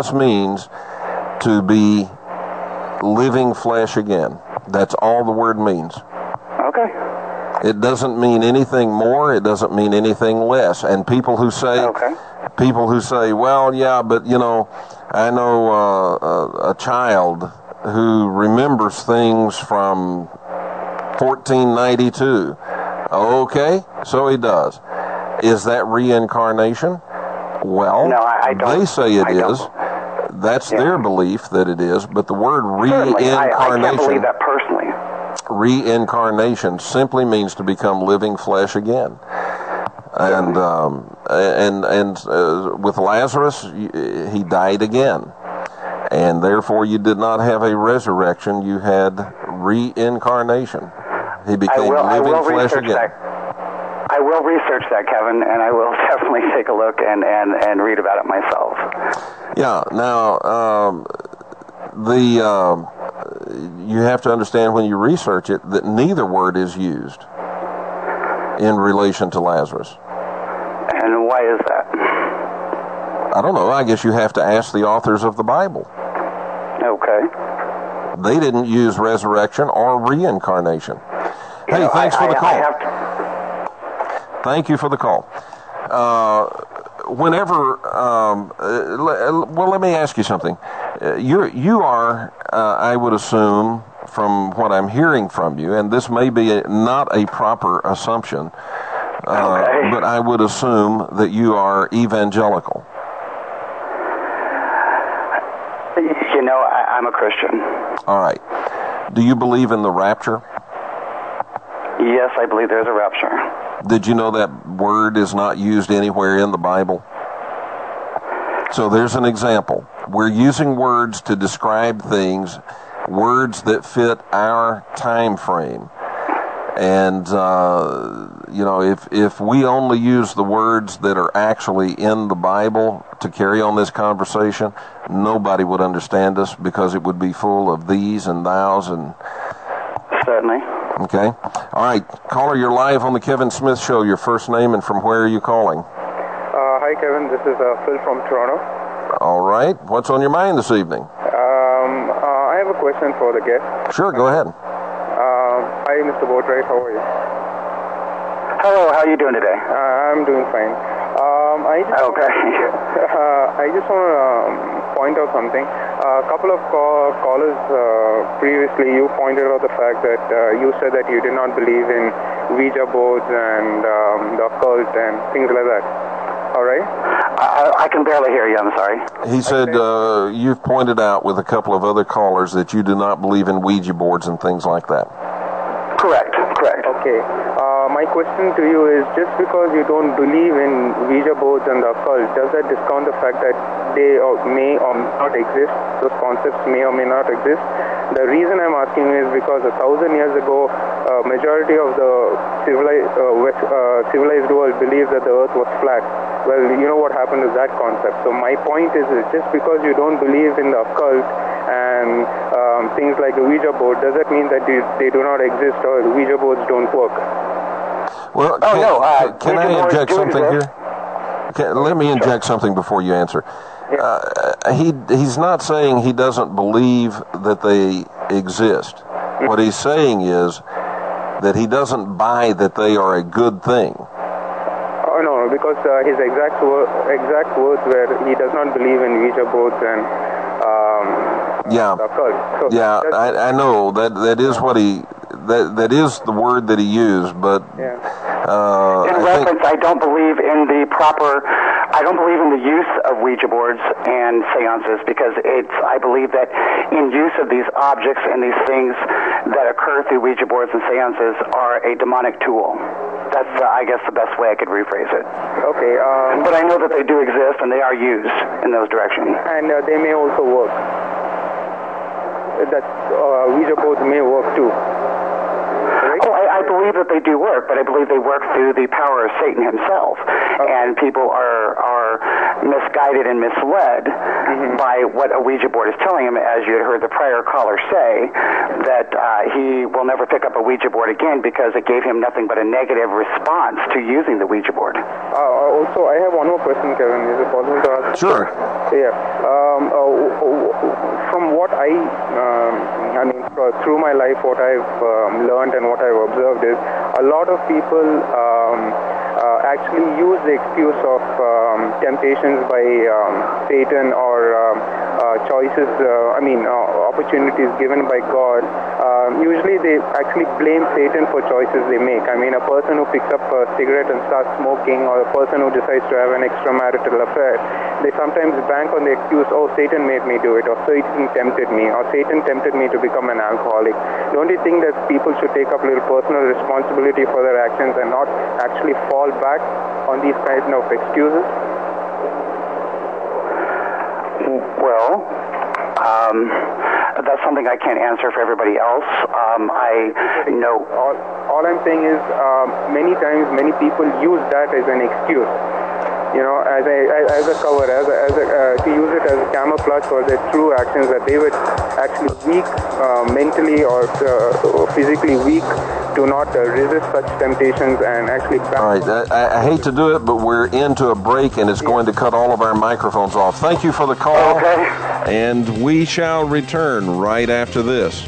to be living flesh again. That's all the word means. Okay. It doesn't mean anything more. It doesn't mean anything less. And people who say, well, yeah, but I know a child who remembers things from 1492. Okay, so he does. Is that reincarnation? Well, no, I don't. They say it is. That's their belief that it is, but the word reincarnation... I can't believe that personally. Reincarnation simply means to become living flesh again. And with Lazarus, he died again. And therefore you did not have a resurrection, you had reincarnation. He became living flesh again. I will research that, Kevin, and I will definitely take a look and read about it myself. Yeah, now, you have to understand when you research it that neither word is used in relation to Lazarus. And why is that? I don't know. I guess you have to ask the authors of the Bible. Okay. They didn't use resurrection or reincarnation. Hey, thanks for the call. Thank you for the call. Let me ask you something. You are, I would assume, from what I'm hearing from you, and this may be not a proper assumption, but I would assume that you are evangelical. I'm a Christian. All right. Do you believe in the rapture? Yes, I believe there's a rapture. Did you know that word is not used anywhere in the Bible? So there's an example. We're using words to describe things, words that fit our time frame. And, if we only use the words that are actually in the Bible to carry on this conversation, nobody would understand us because it would be full of these and thous and... Certainly. Okay. All right. Caller, you're live on the Kevin Smith Show. Your first name and from where are you calling? Hi, Kevin. This is Phil from Toronto. All right. What's on your mind this evening? I have a question for the guest. Sure, go ahead. Hi, Mr. Boatwright. How are you? Hello. How are you doing today? I'm doing fine. I just want to point out something. A couple of callers previously, you pointed out the fact that you said that you did not believe in Ouija boards and the occult and things like that. All right? I can barely hear you. I'm sorry. He said you've pointed out with a couple of other callers that you do not believe in Ouija boards and things like that. Correct. Okay. My question to you is, just because you don't believe in Ouija boards and the occult, does that discount the fact that they may or may not exist? Those concepts may or may not exist. The reason I'm asking is because 1,000 years ago, majority of the civilized world believed that the earth was flat. Well, you know what happened to that concept. So my point is just because you don't believe in the occult and things like a Ouija board, does that mean that they do not exist or the Ouija boards don't work? Well, can I inject something here? Let me inject something before you answer. He's not saying he doesn't believe that they exist. What he's saying is that he doesn't buy that they are a good thing. Oh, no, because his exact words were he does not believe in Ouija boards and occult. So I know that is what he... That is the word that he used, but I don't believe in the use of Ouija boards and seances because I believe that in use of these objects and these things that occur through Ouija boards and seances are a demonic tool. That's, I guess, the best way I could rephrase it. Okay. But I know that they do exist and they are used in those directions. And they may also work. That Ouija boards may work too. Oh, I believe that they do work, but I believe they work through the power of Satan himself. And people are misguided and misled by what a Ouija board is telling him, as you had heard the prior caller say, that he will never pick up a Ouija board again because it gave him nothing but a negative response to using the Ouija board. Also, I have one more question, Kevin. Is it possible to ask? Sure. Yeah. From what through my life, what I've learned and what I've observed is a lot of people actually use the excuse of temptations by Satan or choices, opportunities given by God. Usually they actually blame Satan for choices they make. I mean, a person who picks up a cigarette and starts smoking, or a person who decides to have an extramarital affair, they sometimes bank on the excuse, oh, Satan made me do it, or Satan tempted me, or Satan tempted me to become an alcoholic. Don't you think that people should take up a little personal responsibility for their actions and not actually fall back on these kind of excuses? Well, that's something I can't answer for everybody else. I know. All I'm saying is many times many people use that as an excuse. You know, as a cover, to use it as a camouflage for their true actions, that they were actually weak mentally or physically weak to not resist such temptations and actually... All right, I hate to do it, but we're into a break and it's going to cut all of our microphones off. Thank you for the call. Okay. And we shall return right after this.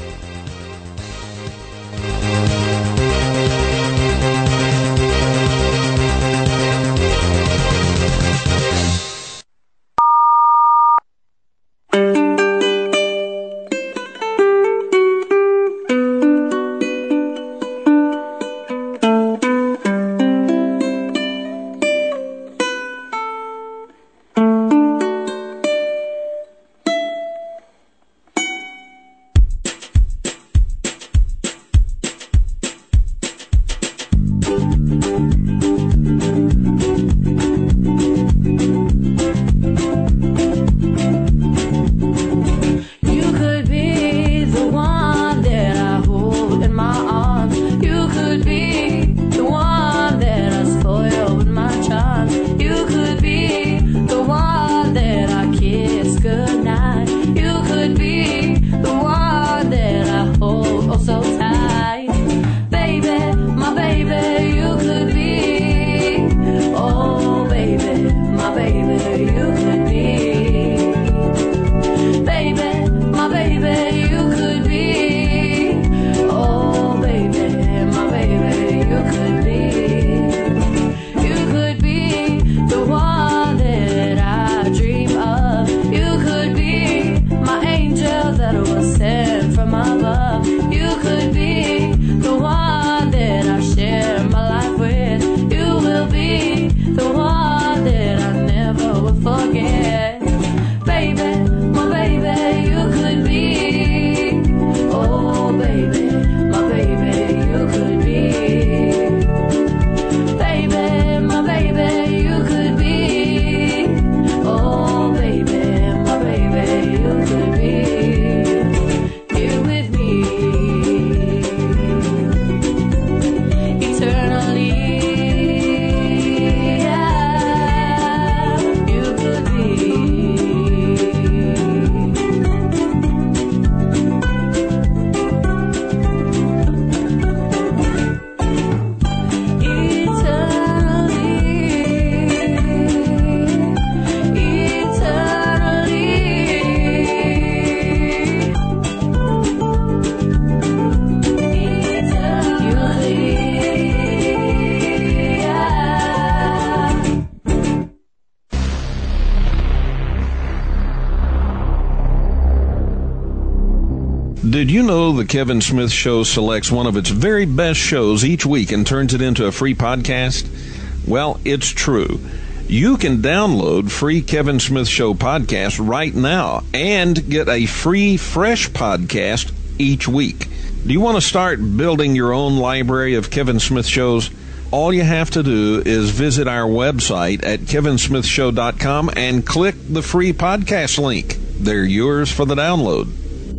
Did you know the Kevin Smith Show selects one of its very best shows each week and turns it into a free podcast? Well, it's true. You can download free Kevin Smith Show podcast right now and get a free fresh podcast each week. Do you want to start building your own library of Kevin Smith shows? All you have to do is visit our website at kevinsmithshow.com and click the free podcast link. They're yours for the download.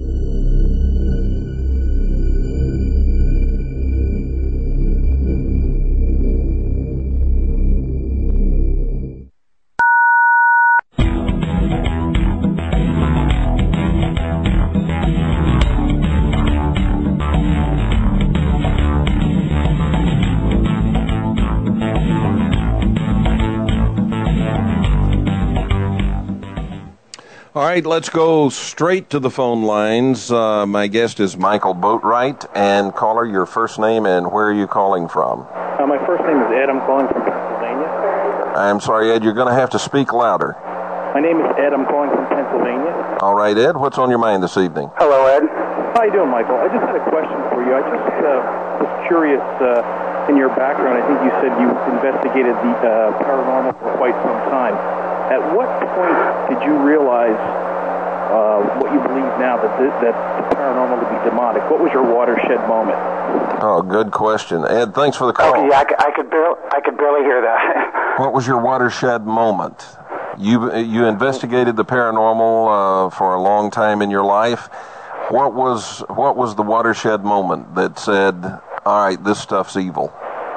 All right, let's go straight to the phone lines. My guest is Michael Boatwright. And caller, your first name and where are you calling from? My first name is Ed. I'm calling from Pennsylvania. I'm sorry, Ed, you're going to have to speak louder. My name is Ed. I'm calling from Pennsylvania. All right, Ed, what's on your mind this evening? Hello, Ed. How you doing, Michael? I just had a question for you. I just was curious in your background. I think you said you investigated the paranormal for quite some time. At what point did you realize what you believe now, that the paranormal to be demonic? What was your watershed moment? Oh, good question. Ed, thanks for the call. Okay, yeah, I could barely hear that. What was your watershed moment? You investigated the paranormal for a long time in your life. What was the watershed moment that said, all right, this stuff's evil?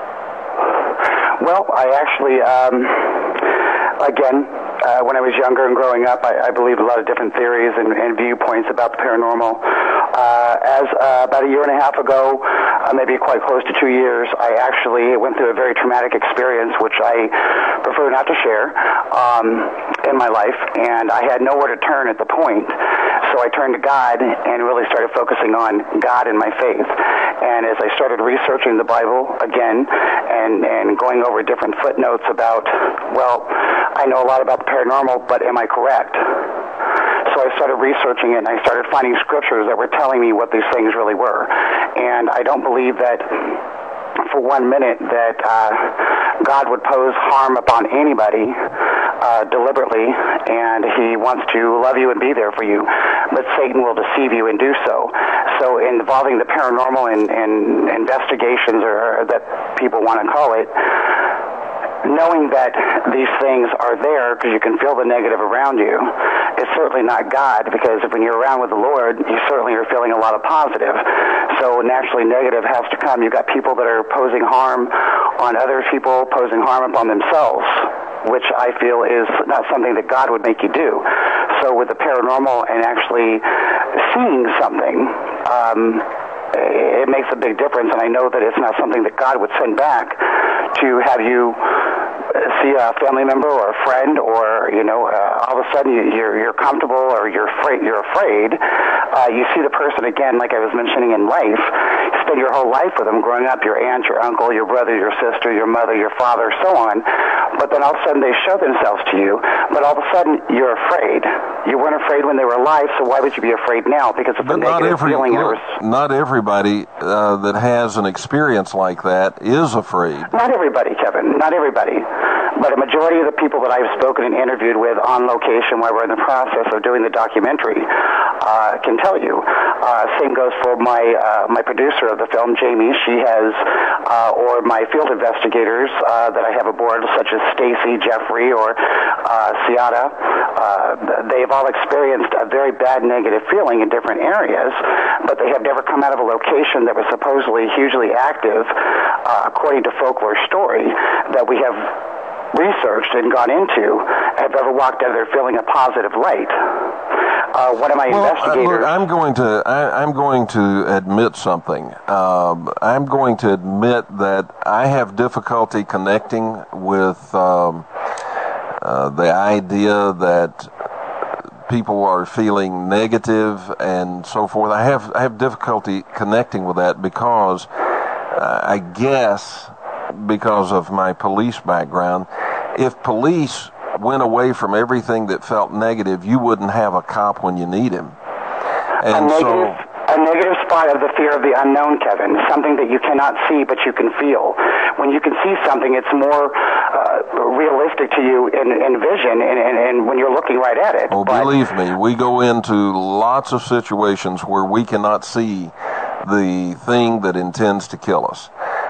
Well, I actually, again, when I was younger and growing up, I believed a lot of different theories and viewpoints about the paranormal. As about a year and a half ago, maybe quite close to 2 years, I actually went through a very traumatic experience, which I prefer not to share in my life, and I had nowhere to turn at the point. So I turned to God and really started focusing on God and my faith. And as I started researching the Bible again and going over different footnotes about, well, I know a lot about the paranormal, but am I correct? So I started researching it, and I started finding scriptures that were telling me what these things really were. And I don't believe that for 1 minute that God would pose harm upon anybody deliberately, and he wants to love you and be there for you, but Satan will deceive you and do so. So involving the paranormal and investigations, or that people want to call it, knowing that these things are there because you can feel the negative around you, it's certainly not God, because when you're around with the Lord, you certainly are feeling a lot of positive. So naturally negative has to come. You've got people that are posing harm on other people, posing harm upon themselves, which I feel is not something that God would make you do. So with the paranormal and actually seeing something, it makes a big difference, and I know that it's not something that God would send back to have you see a family member or a friend, or all of a sudden you're comfortable or you're afraid. You see the person again, like I was mentioning in life. You spend your whole life with them, growing up, your aunt, your uncle, your brother, your sister, your mother, your father, so on. But then all of a sudden they show themselves to you, but all of a sudden you're afraid. You weren't afraid when they were alive, so why would you be afraid now? Because of the negative feeling. Not everybody that has an experience like that is afraid. Not everybody, Kevin. Not everybody. But a majority of the people that I've spoken and interviewed with on location while we're in the process of doing the documentary can tell you. Same goes for my producer of the film, Jamie. She has, or my field investigators that I have aboard, such as Stacy, Jeffrey, or Ciata. They've all experienced a very bad negative feeling in different areas, but they have never come out of a location that was supposedly hugely active, according to folklore story, that we have researched and gone into, have ever walked out of there feeling a positive light. One of my investigators... Look, I'm going to admit something. I'm going to admit that I have difficulty connecting with the idea that people are feeling negative and so forth. I have difficulty connecting with that because I guess because of my police background, if police went away from everything that felt negative, you wouldn't have a cop when you need him. And a a negative spot of the fear of the unknown, Kevin, something that you cannot see but you can feel. When you can see something, it's more realistic to you in vision and when you're looking right at it. Oh, believe me, we go into lots of situations where we cannot see the thing that intends to kill us.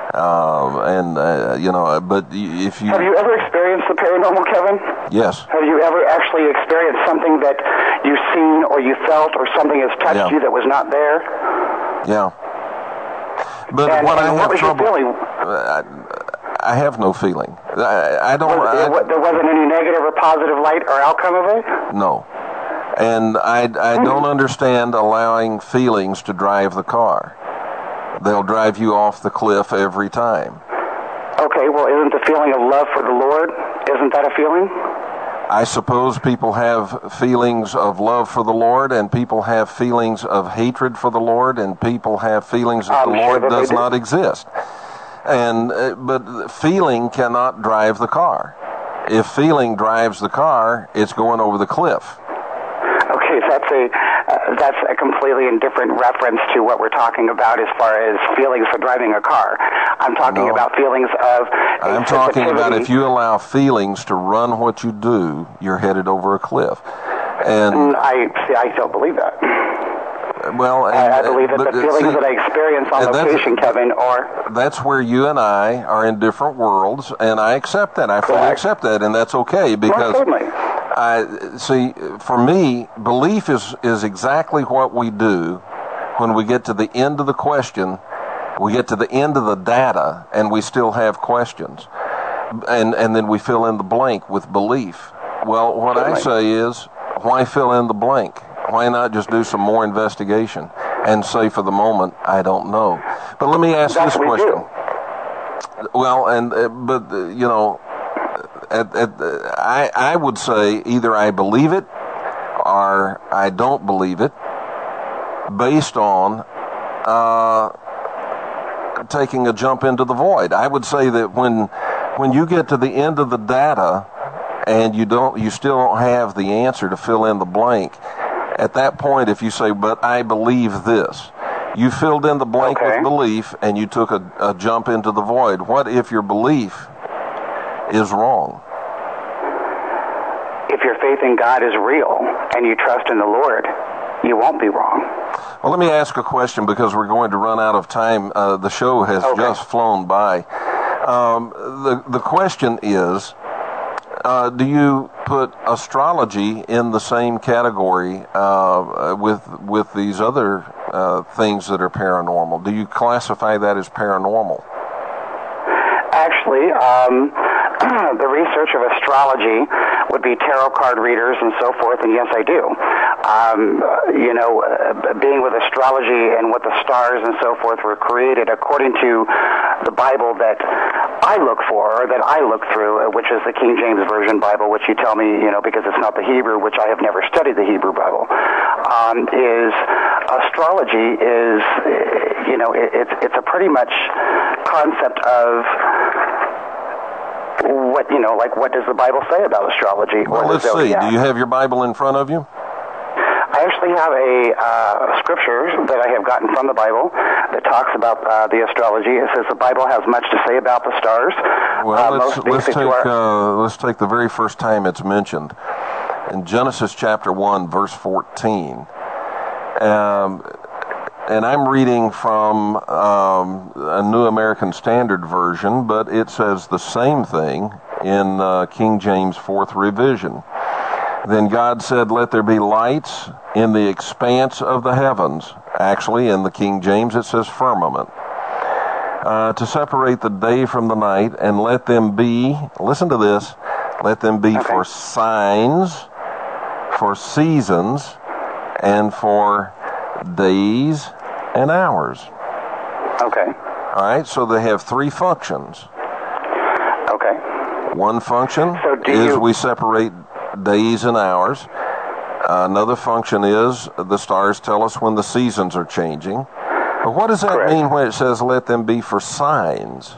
But if you... Have you ever experienced the paranormal, Kevin? Yes. Have you ever actually experienced something that you've seen or you felt or something has touched you that was not there? Yeah. But and when I have was trouble... Your feeling? I have no feeling. I don't... There wasn't any negative or positive light or outcome of it? No. And I don't understand allowing feelings to drive the car. They'll drive you off the cliff every time. Okay, well, isn't the feeling of love for the Lord, isn't that a feeling? I suppose people have feelings of love for the Lord, and people have feelings of hatred for the Lord, and people have feelings that the Lord does not exist. But feeling cannot drive the car. If feeling drives the car, it's going over the cliff. Okay, that's a completely indifferent reference to what we're talking about as far as feelings for driving a car. I'm talking about feelings of... I'm talking about if you allow feelings to run what you do, you're headed over a cliff. And I don't believe that. Well, I believe that the feelings that I experience on location, Kevin, are... That's where you and I are in different worlds, and I accept that. I fully accept that, and that's okay, because... for me, belief is exactly what we do when we get to the end of the question, we get to the end of the data, and we still have questions. And then we fill in the blank with belief. Well, what I say is, why fill in the blank? Why not just do some more investigation and say for the moment, I don't know? But let me ask this question. Well, I would say either I believe it or I don't believe it based on taking a jump into the void. I would say that when you get to the end of the data and you still don't have the answer to fill in the blank, at that point, if you say, but I believe this, you filled in the blank with belief and you took a jump into the void. What if your belief is wrong? If your faith in God is real and you trust in the Lord, you won't be wrong. Well, let me ask a question because we're going to run out of time. The show has just flown by. The question is, do you put astrology in the same category with these other things that are paranormal? Do you classify that as paranormal? Actually, the research of astrology would be tarot card readers and so forth, and yes, I do. Being with astrology and what the stars and so forth were created according to the Bible that I look for, or that I look through, which is the King James Version Bible, which you tell me, because it's not the Hebrew, which I have never studied the Hebrew Bible, is astrology is, it's a pretty much concept of what does the Bible say about astrology? Well, let's see. Do you have your Bible in front of you? I actually have a scripture that I have gotten from the Bible that talks about the astrology. It says the Bible has much to say about the stars. Well, let's take the very first time it's mentioned. In Genesis chapter 1, verse 14. And I'm reading from a New American Standard Version, but it says the same thing in King James 4th Revision. Then God said, let there be lights in the expanse of the heavens. Actually, in the King James, it says firmament. To separate the day from the night, and let them be, listen to this, let them be for signs, for seasons, and for days and hours. Okay. All right, so they have three functions. Okay. One function is we separate days and hours. Another function is the stars tell us when the seasons are changing. But what does that mean when it says let them be for signs?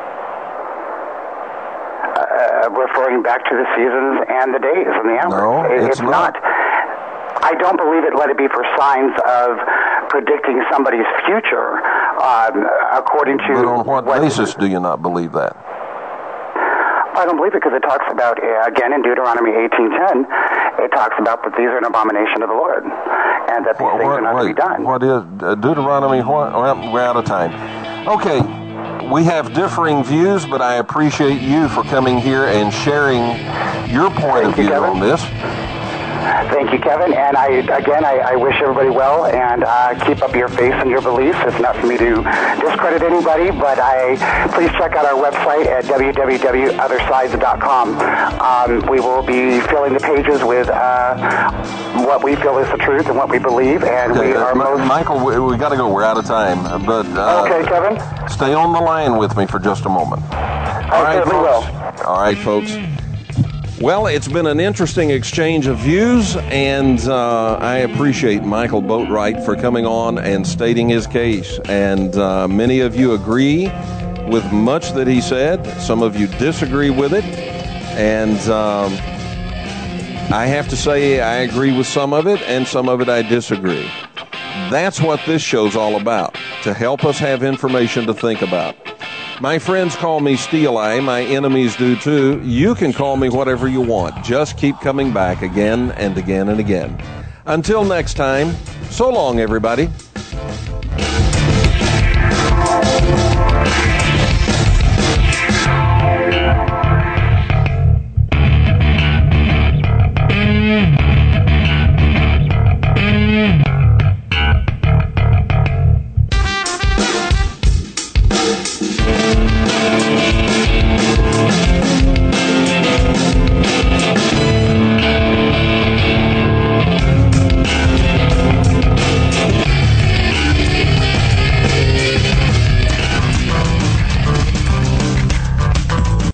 Referring back to the seasons and the days and the hours. No, it's not. I don't believe it let it be for signs of predicting somebody's future according to... But on what basis do you not believe that? I don't believe it because it talks about, again, in Deuteronomy 18:10, it talks about that these are an abomination to the Lord and that these things are not to be done. What is Deuteronomy? What? We're out of time. Okay, we have differing views, but I appreciate you for coming here and sharing your point of view on this. Thank you, Kevin. And I wish everybody well, and keep up your faith and your beliefs. It's not for me to discredit anybody, but please check out our website at www.othersides.com. We will be filling the pages with what we feel is the truth and what we believe, and we are Michael, we got to go. We're out of time. But okay, Kevin. Stay on the line with me for just a moment. I certainly will. All right, folks. Well, it's been an interesting exchange of views, and I appreciate Michael Boatwright for coming on and stating his case. And many of you agree with much that he said. Some of you disagree with it. And I have to say I agree with some of it, and some of it I disagree. That's what this show's all about, to help us have information to think about. My friends call me Steel Eye. My enemies do too. You can call me whatever you want. Just keep coming back again and again and again. Until next time, so long, everybody.